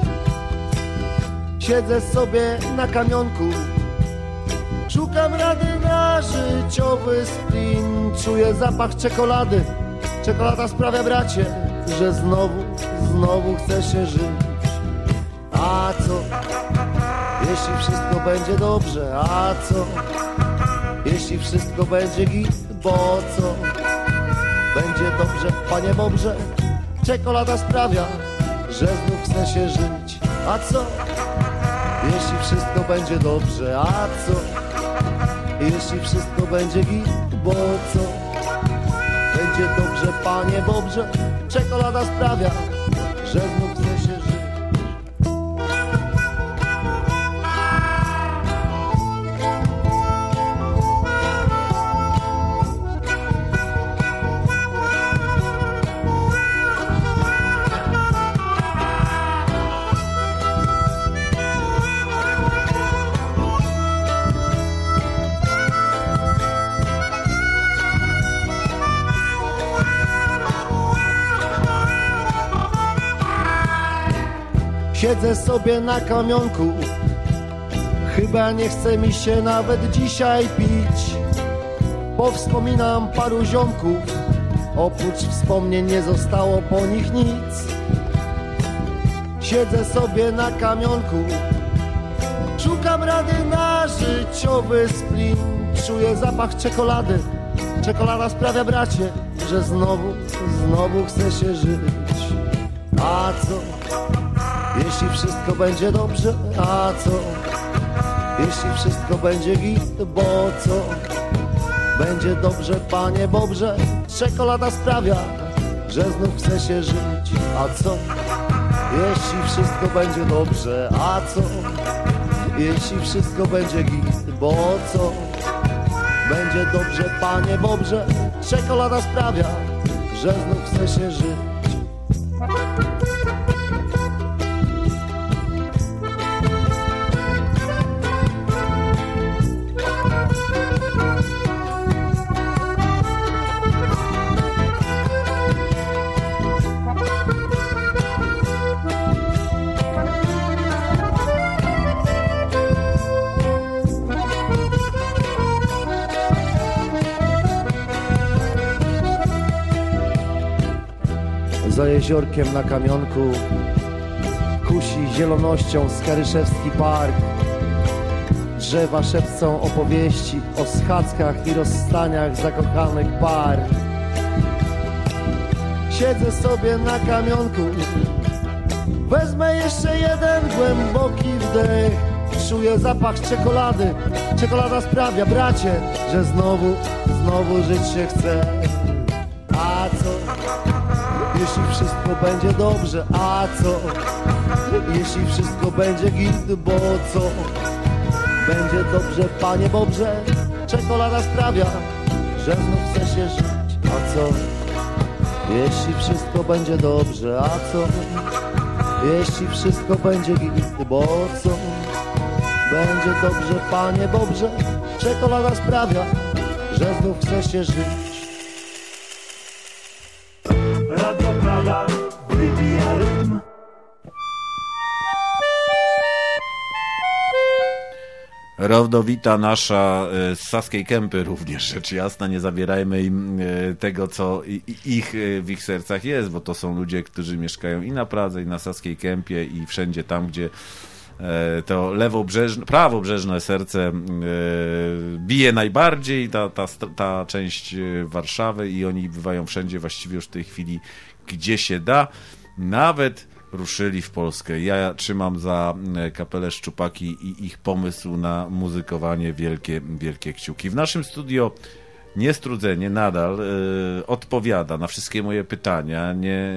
Siedzę sobie na kamionku, szukam rady na życiowy splin. Czuję zapach czekolady, czekolada sprawia, bracie, że znowu chce się żyć. A co, jeśli wszystko będzie dobrze? A co, jeśli wszystko będzie git? Bo co, będzie dobrze, panie Bobrze? Czekolada sprawia, że znów chce się żyć. A co, jeśli wszystko będzie dobrze? A co, jeśli wszystko będzie git? Bo co, będzie dobrze, panie Bobrze? Czekolada sprawia, że znów chce się żyć. Siedzę sobie na kamionku, chyba nie chce mi się nawet dzisiaj pić. Powspominam paru ziomków, oprócz wspomnień nie zostało po nich nic. Siedzę sobie na kamionku, Szukam rady na życiowy splin. Czuję zapach czekolady. Czekolada sprawia, bracie, że znowu chce się żyć. A co, jeśli wszystko będzie dobrze? A co, jeśli wszystko będzie git? Bo co, będzie dobrze, panie Bobrze? Czekolada sprawia, że znów chce się żyć. A co, jeśli wszystko będzie dobrze? A co, jeśli wszystko będzie git? Bo co, będzie dobrze, panie Bobrze? Czekolada sprawia, że znów chce się żyć. Za jeziorkiem na kamionku kusi zielonością Skaryszewski park. Drzewa szepcą opowieści o schadzkach i rozstaniach zakochanych par. Siedzę sobie na kamionku, wezmę jeszcze jeden głęboki wdech. Czuję zapach czekolady. Czekolada sprawia, bracie, że znowu żyć się chce. A co, jeśli wszystko będzie dobrze? A co, jeśli wszystko będzie git? Bo co, będzie dobrze, panie Bobrze? Czekolada sprawia, że znów chce się żyć. A co, jeśli wszystko będzie dobrze? A co, jeśli wszystko będzie git? Bo co, będzie dobrze, panie Bobrze? Czekolada sprawia, że znów chce się żyć. Radio Praga wybija rytm. Rodowita nasza z Saskiej Kępy również, rzecz jasna, nie zabierajmy im tego, co w ich sercach jest, bo to są ludzie, którzy mieszkają i na Pradze, i na Saskiej Kępie, i wszędzie tam, gdzie to prawobrzeżne serce bije najbardziej, ta część Warszawy, i oni bywają wszędzie właściwie już w tej chwili, gdzie się da. Nawet ruszyli w Polskę. Ja trzymam za kapelę Szczupaki i ich pomysł na muzykowanie wielkie kciuki. W naszym studio Niestrudzenie nadal odpowiada na wszystkie moje pytania,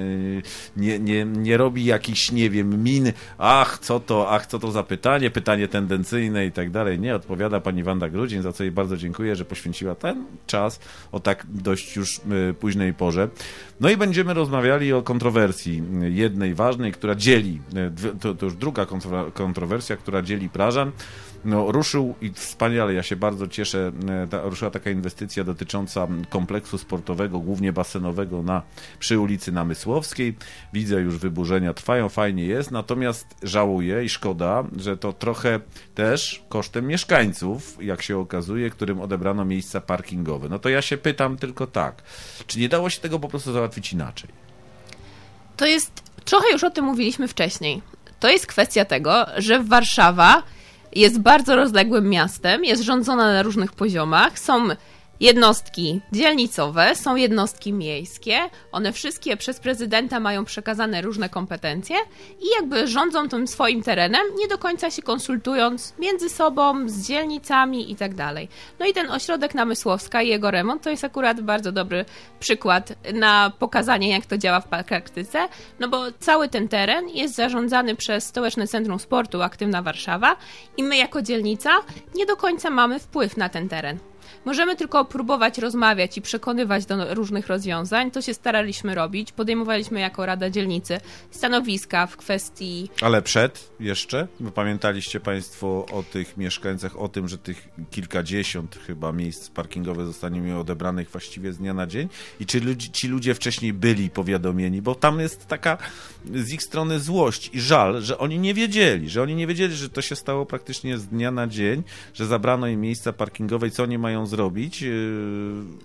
nie robi jakichś, nie wiem, min, ach co to za pytanie tendencyjne i tak dalej. Nie, odpowiada pani Wanda Grudzień, za co jej bardzo dziękuję, że poświęciła ten czas o tak dość już późnej porze. No i będziemy rozmawiali o kontrowersji jednej ważnej, która dzieli, to już druga kontrowersja, która dzieli Prażan. No, ruszył i wspaniale, ja się bardzo cieszę, ruszyła taka inwestycja dotycząca kompleksu sportowego, głównie basenowego przy ulicy Namysłowskiej. Widzę, już wyburzenia trwają, fajnie jest, natomiast żałuję i szkoda, że to trochę też kosztem mieszkańców, jak się okazuje, którym odebrano miejsca parkingowe. No to ja się pytam tylko tak, czy nie dało się tego po prostu załatwić inaczej? To jest, trochę już o tym mówiliśmy wcześniej, to jest kwestia tego, że Warszawa jest bardzo rozległym miastem, jest rządzona na różnych poziomach, są jednostki dzielnicowe, są jednostki miejskie, one wszystkie przez prezydenta mają przekazane różne kompetencje i jakby rządzą tym swoim terenem, nie do końca się konsultując między sobą, z dzielnicami i tak dalej. No i ten ośrodek Namysłowska i jego remont to jest akurat bardzo dobry przykład na pokazanie, jak to działa w praktyce, no bo cały ten teren jest zarządzany przez Stołeczne Centrum Sportu Aktywna Warszawa i my jako dzielnica nie do końca mamy wpływ na ten teren. Możemy tylko próbować rozmawiać i przekonywać do różnych rozwiązań. To się staraliśmy robić. Podejmowaliśmy jako Rada Dzielnicy stanowiska w kwestii... Ale jeszcze? Bo pamiętaliście Państwo o tych mieszkańcach, o tym, że tych kilkadziesiąt chyba miejsc parkingowych zostanie mi odebranych właściwie z dnia na dzień? I czy ci ludzie wcześniej byli powiadomieni? Bo tam jest taka z ich strony złość i żal, że oni nie wiedzieli, że to się stało praktycznie z dnia na dzień, że zabrano im miejsca parkingowe i co oni mają zrobić.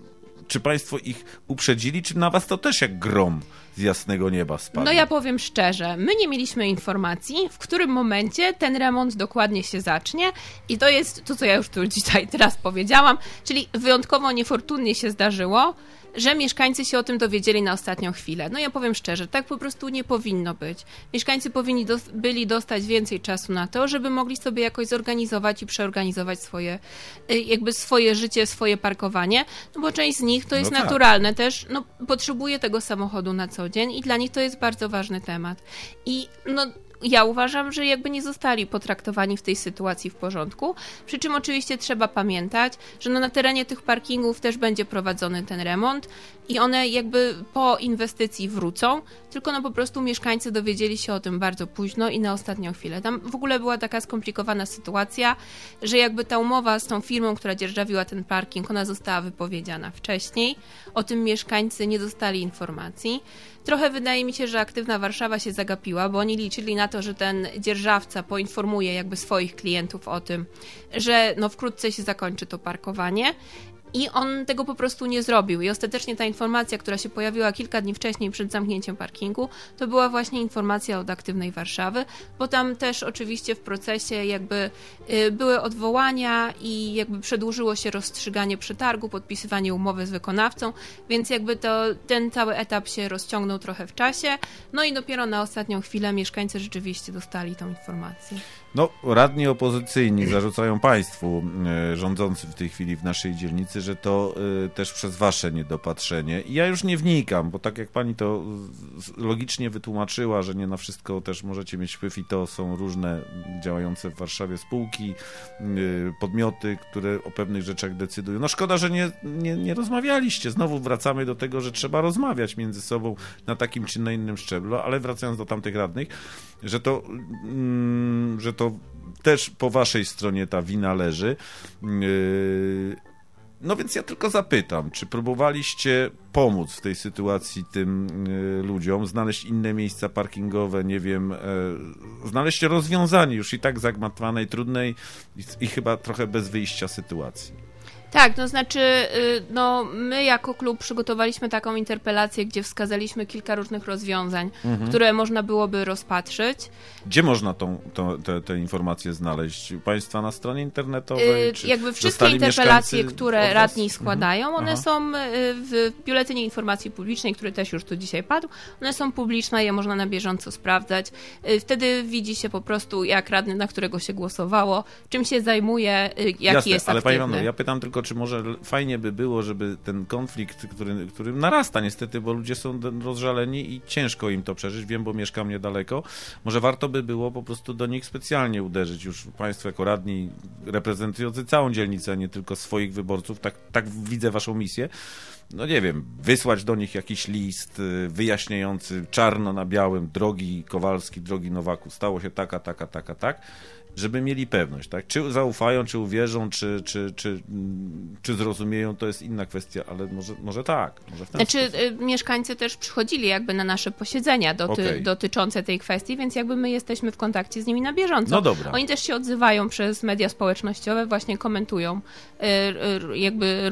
czy państwo ich uprzedzili, czy na was to też jak grom z jasnego nieba spadł? No ja powiem szczerze, my nie mieliśmy informacji, w którym momencie ten remont dokładnie się zacznie i to jest to, co ja już tu dzisiaj teraz powiedziałam, czyli wyjątkowo niefortunnie się zdarzyło, że mieszkańcy się o tym dowiedzieli na ostatnią chwilę. No ja powiem szczerze, tak po prostu nie powinno być. Mieszkańcy powinni byli dostać więcej czasu na to, żeby mogli sobie jakoś zorganizować i przeorganizować swoje życie, swoje parkowanie, no bo część z nich to jest naturalne też, no potrzebuje tego samochodu na co dzień i dla nich to jest bardzo ważny temat. I ja uważam, że jakby nie zostali potraktowani w tej sytuacji w porządku, przy czym oczywiście trzeba pamiętać, że na terenie tych parkingów też będzie prowadzony ten remont i one jakby po inwestycji wrócą, tylko po prostu mieszkańcy dowiedzieli się o tym bardzo późno i na ostatnią chwilę. Tam w ogóle była taka skomplikowana sytuacja, że jakby ta umowa z tą firmą, która dzierżawiła ten parking, ona została wypowiedziana wcześniej, o tym mieszkańcy nie dostali informacji. Trochę wydaje mi się, że Aktywna Warszawa się zagapiła, bo oni liczyli na to, że ten dzierżawca poinformuje jakby swoich klientów o tym, że wkrótce się zakończy to parkowanie. I on tego po prostu nie zrobił. I ostatecznie ta informacja, która się pojawiła kilka dni wcześniej przed zamknięciem parkingu, to była właśnie informacja od Aktywnej Warszawy, bo tam też oczywiście w procesie jakby były odwołania i jakby przedłużyło się rozstrzyganie przetargu, podpisywanie umowy z wykonawcą, więc jakby ten cały etap się rozciągnął trochę w czasie. No i dopiero na ostatnią chwilę mieszkańcy rzeczywiście dostali tą informację. No, radni opozycyjni zarzucają państwu rządzącym w tej chwili w naszej dzielnicy, że to też przez wasze niedopatrzenie. I ja już nie wnikam, bo tak jak pani to logicznie wytłumaczyła, że nie na wszystko też możecie mieć wpływ i to są różne działające w Warszawie spółki, podmioty, które o pewnych rzeczach decydują. No szkoda, że nie rozmawialiście. Znowu wracamy do tego, że trzeba rozmawiać między sobą na takim czy na innym szczeblu, ale wracając do tamtych radnych, że to też po waszej stronie ta wina leży. No więc ja tylko zapytam, czy próbowaliście pomóc w tej sytuacji tym ludziom, znaleźć inne miejsca parkingowe, nie wiem, znaleźć rozwiązanie już i tak zagmatwanej, trudnej i chyba trochę bez wyjścia sytuacji? Tak, to znaczy, my jako klub przygotowaliśmy taką interpelację, gdzie wskazaliśmy kilka różnych rozwiązań, które można byłoby rozpatrzyć. Gdzie można te informacje znaleźć? U państwa na stronie internetowej? Czy jakby wszystkie interpelacje, które radni składają, one są w Biuletynie Informacji Publicznej, który też już tu dzisiaj padł. One są publiczne, je można na bieżąco sprawdzać. Wtedy widzi się po prostu, jak radny, na którego się głosowało, czym się zajmuje, jaki jest ale aktywny. Pani Wando, ja pytam tylko, czy może fajnie by było, żeby ten konflikt, który narasta niestety, bo ludzie są rozżaleni i ciężko im to przeżyć, wiem, bo mieszkam niedaleko, może warto by było po prostu do nich specjalnie uderzyć, już państwo jako radni reprezentujący całą dzielnicę, a nie tylko swoich wyborców, tak widzę waszą misję, no nie wiem, wysłać do nich jakiś list wyjaśniający czarno na białym, drogi Kowalski, drogi Nowaku, stało się tak, żeby mieli pewność, tak? Czy zaufają, czy uwierzą, czy zrozumieją, to jest inna kwestia, ale może tak. Może w ten sposób. Mieszkańcy też przychodzili jakby na nasze posiedzenia dotyczące tej kwestii, więc jakby my jesteśmy w kontakcie z nimi na bieżąco. No dobra. Oni też się odzywają przez media społecznościowe, właśnie komentują, jakby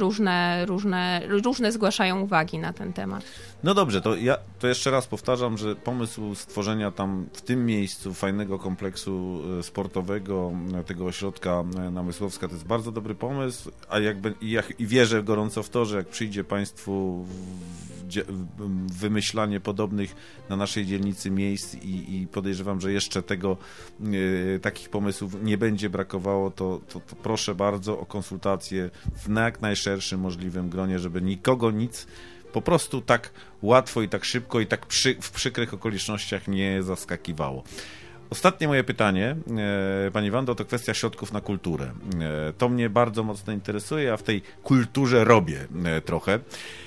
różne zgłaszają uwagi na ten temat. No dobrze, to jeszcze raz powtarzam, że pomysł stworzenia tam w tym miejscu fajnego kompleksu sportowego, tego ośrodka na Mysłowska, to jest bardzo dobry pomysł, a i wierzę gorąco w to, że jak przyjdzie państwu wymyślanie podobnych na naszej dzielnicy miejsc i podejrzewam, że jeszcze takich pomysłów nie będzie brakowało, to proszę bardzo o konsultacje w jak najszerszym możliwym gronie, żeby nikogo nic po prostu tak łatwo i tak szybko i tak w przykrych okolicznościach nie zaskakiwało. Ostatnie moje pytanie, Pani Wando, to kwestia środków na kulturę. To mnie bardzo mocno interesuje, a w tej kulturze robię trochę.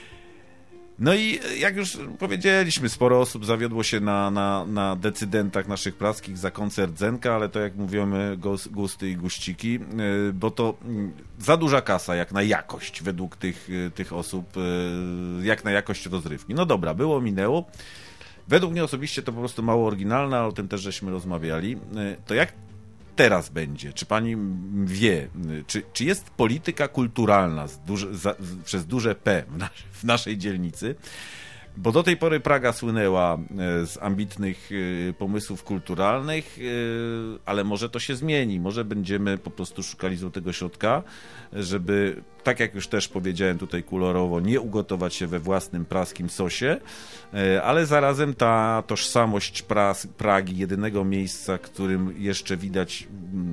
No i jak już powiedzieliśmy, sporo osób zawiodło się na decydentach naszych praskich za koncert Zenka, ale to jak mówimy, gusty i guściki, bo to za duża kasa jak na jakość według tych osób, jak na jakość rozrywki. No dobra, minęło. Według mnie osobiście to po prostu mało oryginalne, ale o tym też żeśmy rozmawiali. To jak teraz będzie? Czy pani wie, czy jest polityka kulturalna przez duże P w naszej dzielnicy? Bo do tej pory Praga słynęła z ambitnych pomysłów kulturalnych, ale może to się zmieni. Może będziemy po prostu szukali złotego środka, żeby, tak jak już też powiedziałem tutaj kolorowo, nie ugotować się we własnym praskim sosie, ale zarazem ta tożsamość Pragi, jedynego miejsca, którym jeszcze widać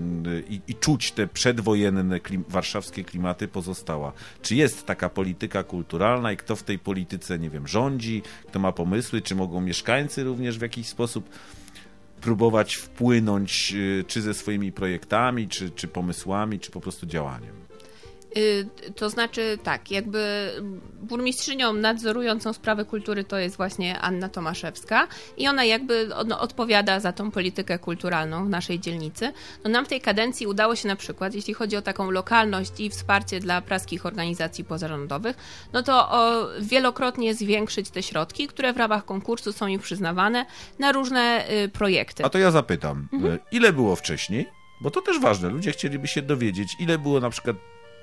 i czuć te przedwojenne warszawskie klimaty, pozostała. Czy jest taka polityka kulturalna i kto w tej polityce, nie wiem, rządzi, kto ma pomysły, czy mogą mieszkańcy również w jakiś sposób próbować wpłynąć, czy ze swoimi projektami, czy pomysłami, czy po prostu działaniem? To znaczy tak, jakby burmistrzynią nadzorującą sprawy kultury to jest właśnie Anna Tomaszewska i ona jakby odpowiada za tą politykę kulturalną w naszej dzielnicy. No nam w tej kadencji udało się na przykład, jeśli chodzi o taką lokalność i wsparcie dla praskich organizacji pozarządowych, no to wielokrotnie zwiększyć te środki, które w ramach konkursu są im przyznawane na różne projekty. A to ja zapytam, ile było wcześniej? Bo to też ważne, ludzie chcieliby się dowiedzieć, ile było na przykład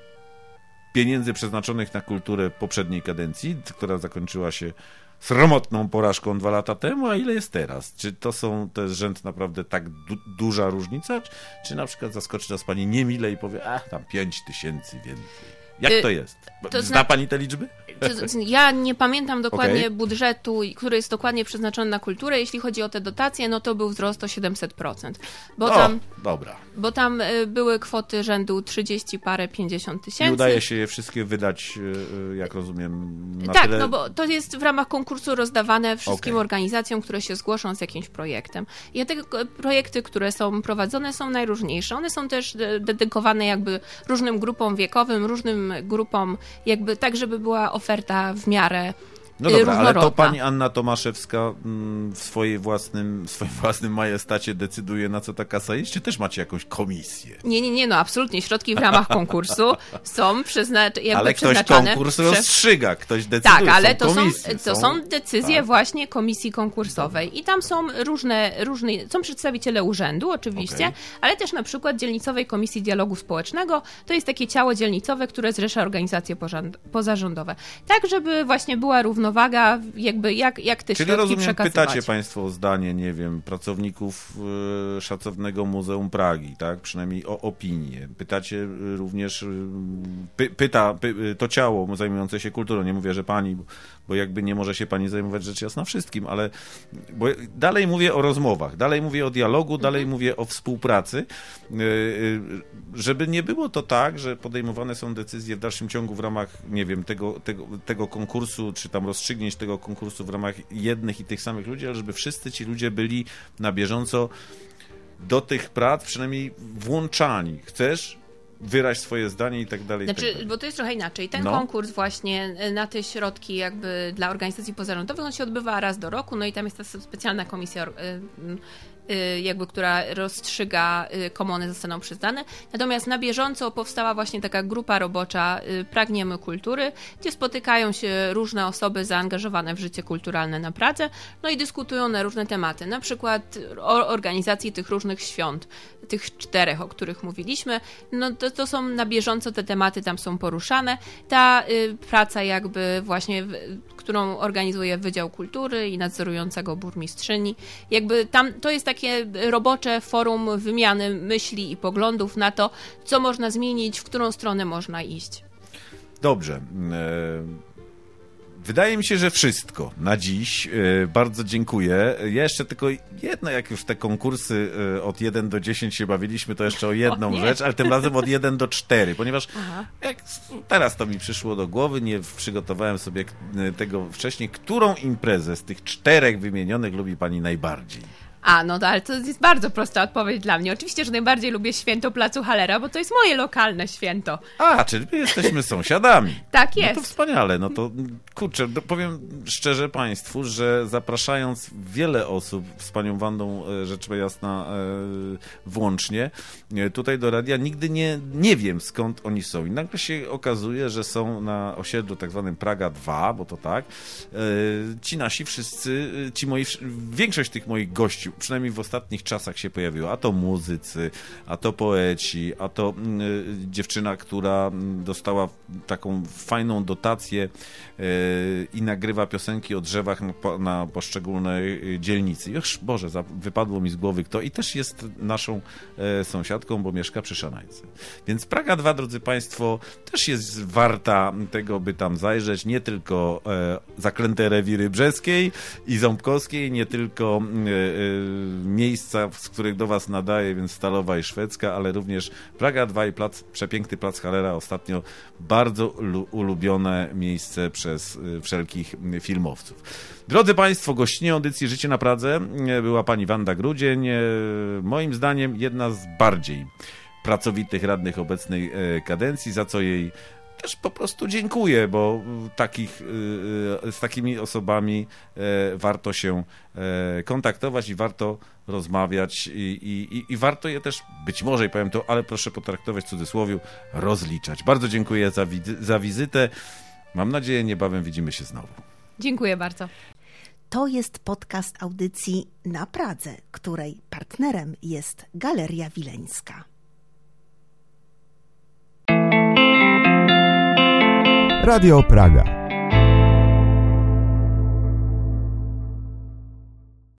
pieniędzy przeznaczonych na kulturę poprzedniej kadencji, która zakończyła się sromotną porażką 2 lata temu, a ile jest teraz? Czy to jest rzęd naprawdę tak duża różnica? Czy na przykład zaskoczy nas pani niemile i powie, tam 5 000 więcej? Jak to jest? Zna pani te liczby? Ja nie pamiętam dokładnie budżetu, który jest dokładnie przeznaczony na kulturę. Jeśli chodzi o te dotacje, no to był wzrost o 700%. Dobra. Bo tam były kwoty rzędu 30 parę, 50 tysięcy. I udaje się je wszystkie wydać, jak rozumiem, na tak, tyle... no bo to jest w ramach konkursu rozdawane wszystkim organizacjom, które się zgłoszą z jakimś projektem. I te projekty, które są prowadzone, są najróżniejsze. One są też dedykowane jakby różnym grupom wiekowym, różnym grupom jakby tak, żeby była oferta w miarę No dobra, różnorodna. ale to pani Anna Tomaszewska w swoim własnym majestacie decyduje, na co ta kasa jest, czy też macie jakąś komisję? Nie, no absolutnie. Środki w ramach konkursu są przeznaczane. Ale ktoś konkurs rozstrzyga, ktoś decyduje. Tak, ale to są decyzje właśnie komisji konkursowej i tam są różne są przedstawiciele urzędu oczywiście, ale też na przykład dzielnicowej komisji dialogu społecznego. To jest takie ciało dzielnicowe, które zrzesza organizacje pozarządowe. Tak, żeby właśnie była równowaga, jakby jak te środki przekazywać. Czyli rozumiem, pytacie państwo o zdanie, nie wiem, pracowników szacownego Muzeum Pragi, tak? Przynajmniej o opinię. Pytacie również, to ciało zajmujące się kulturą, nie mówię, że pani, bo jakby nie może się pani zajmować rzecz jasna wszystkim, ale bo dalej mówię o rozmowach, dalej mówię o dialogu, dalej mówię o współpracy, żeby nie było to tak, że podejmowane są decyzje w dalszym ciągu w ramach, nie wiem, tego konkursu, czy tam rozstrzygnięć tego konkursu w ramach jednych i tych samych ludzi, ale żeby wszyscy ci ludzie byli na bieżąco do tych prac przynajmniej włączani. Chcesz? Wyraź swoje zdanie i tak dalej. Znaczy, bo to jest trochę inaczej. Ten konkurs właśnie na te środki jakby dla organizacji pozarządowych, on się odbywa raz do roku, no i tam jest ta specjalna komisja jakby, która rozstrzyga, komu one zostaną przyznane. Natomiast na bieżąco powstała właśnie taka grupa robocza Pragniemy Kultury, gdzie spotykają się różne osoby zaangażowane w życie kulturalne na Pradze, no i dyskutują na różne tematy, na przykład o organizacji tych różnych świąt, tych 4, o których mówiliśmy. No to są na bieżąco te tematy, tam są poruszane. Ta praca jakby właśnie, którą organizuje Wydział Kultury i nadzorującego burmistrzyni, jakby tam to jest takie robocze forum wymiany myśli i poglądów na to, co można zmienić, w którą stronę można iść. Dobrze. Wydaje mi się, że wszystko na dziś. Bardzo dziękuję. Ja jeszcze tylko jedno, jak już te konkursy od 1 do 10 się bawiliśmy, to jeszcze o jedną rzecz, ale tym razem od 1 do 4, ponieważ jak teraz to mi przyszło do głowy, nie przygotowałem sobie tego wcześniej. Którą imprezę z tych 4 wymienionych lubi pani najbardziej? No ale to jest bardzo prosta odpowiedź dla mnie. Oczywiście, że najbardziej lubię święto Placu Hallera, bo to jest moje lokalne święto. Czyli my jesteśmy sąsiadami. Tak jest. No to wspaniale. No to kurczę, powiem szczerze państwu, że zapraszając wiele osób z panią Wandą, rzecz jasna, włącznie, tutaj do radia, nigdy nie wiem, skąd oni są. I nagle się okazuje, że są na osiedlu tak zwanym Praga 2, bo to tak, ci nasi wszyscy, większość tych moich gości przynajmniej w ostatnich czasach się pojawiło. A to muzycy, a to poeci, a to dziewczyna, która dostała taką fajną dotację i nagrywa piosenki o drzewach na poszczególnej dzielnicy. Już, Boże, wypadło mi z głowy kto. I też jest naszą sąsiadką, bo mieszka przy Szanajce. Więc Praga 2, drodzy Państwo, też jest warta tego, by tam zajrzeć. Nie tylko zaklęte rewiry brzeskiej i ząbkowskiej, nie tylko miejsca, z których do Was nadaje, więc Stalowa i Szwedzka, ale również Praga 2 i przepiękny plac Hallera, ostatnio bardzo ulubione miejsce przez wszelkich filmowców. Drodzy Państwo, gościnią audycji Życie na Pradze była pani Wanda Grudzień. Moim zdaniem jedna z bardziej pracowitych radnych obecnej kadencji, za co jej też po prostu dziękuję, bo z takimi osobami warto się kontaktować i warto rozmawiać i warto je też, być może, i powiem to, ale proszę potraktować w cudzysłowie, rozliczać. Bardzo dziękuję za wizytę. Mam nadzieję, niebawem widzimy się znowu. Dziękuję bardzo. To jest podcast audycji Na Pradze, której partnerem jest Galeria Wileńska. Radio Praga.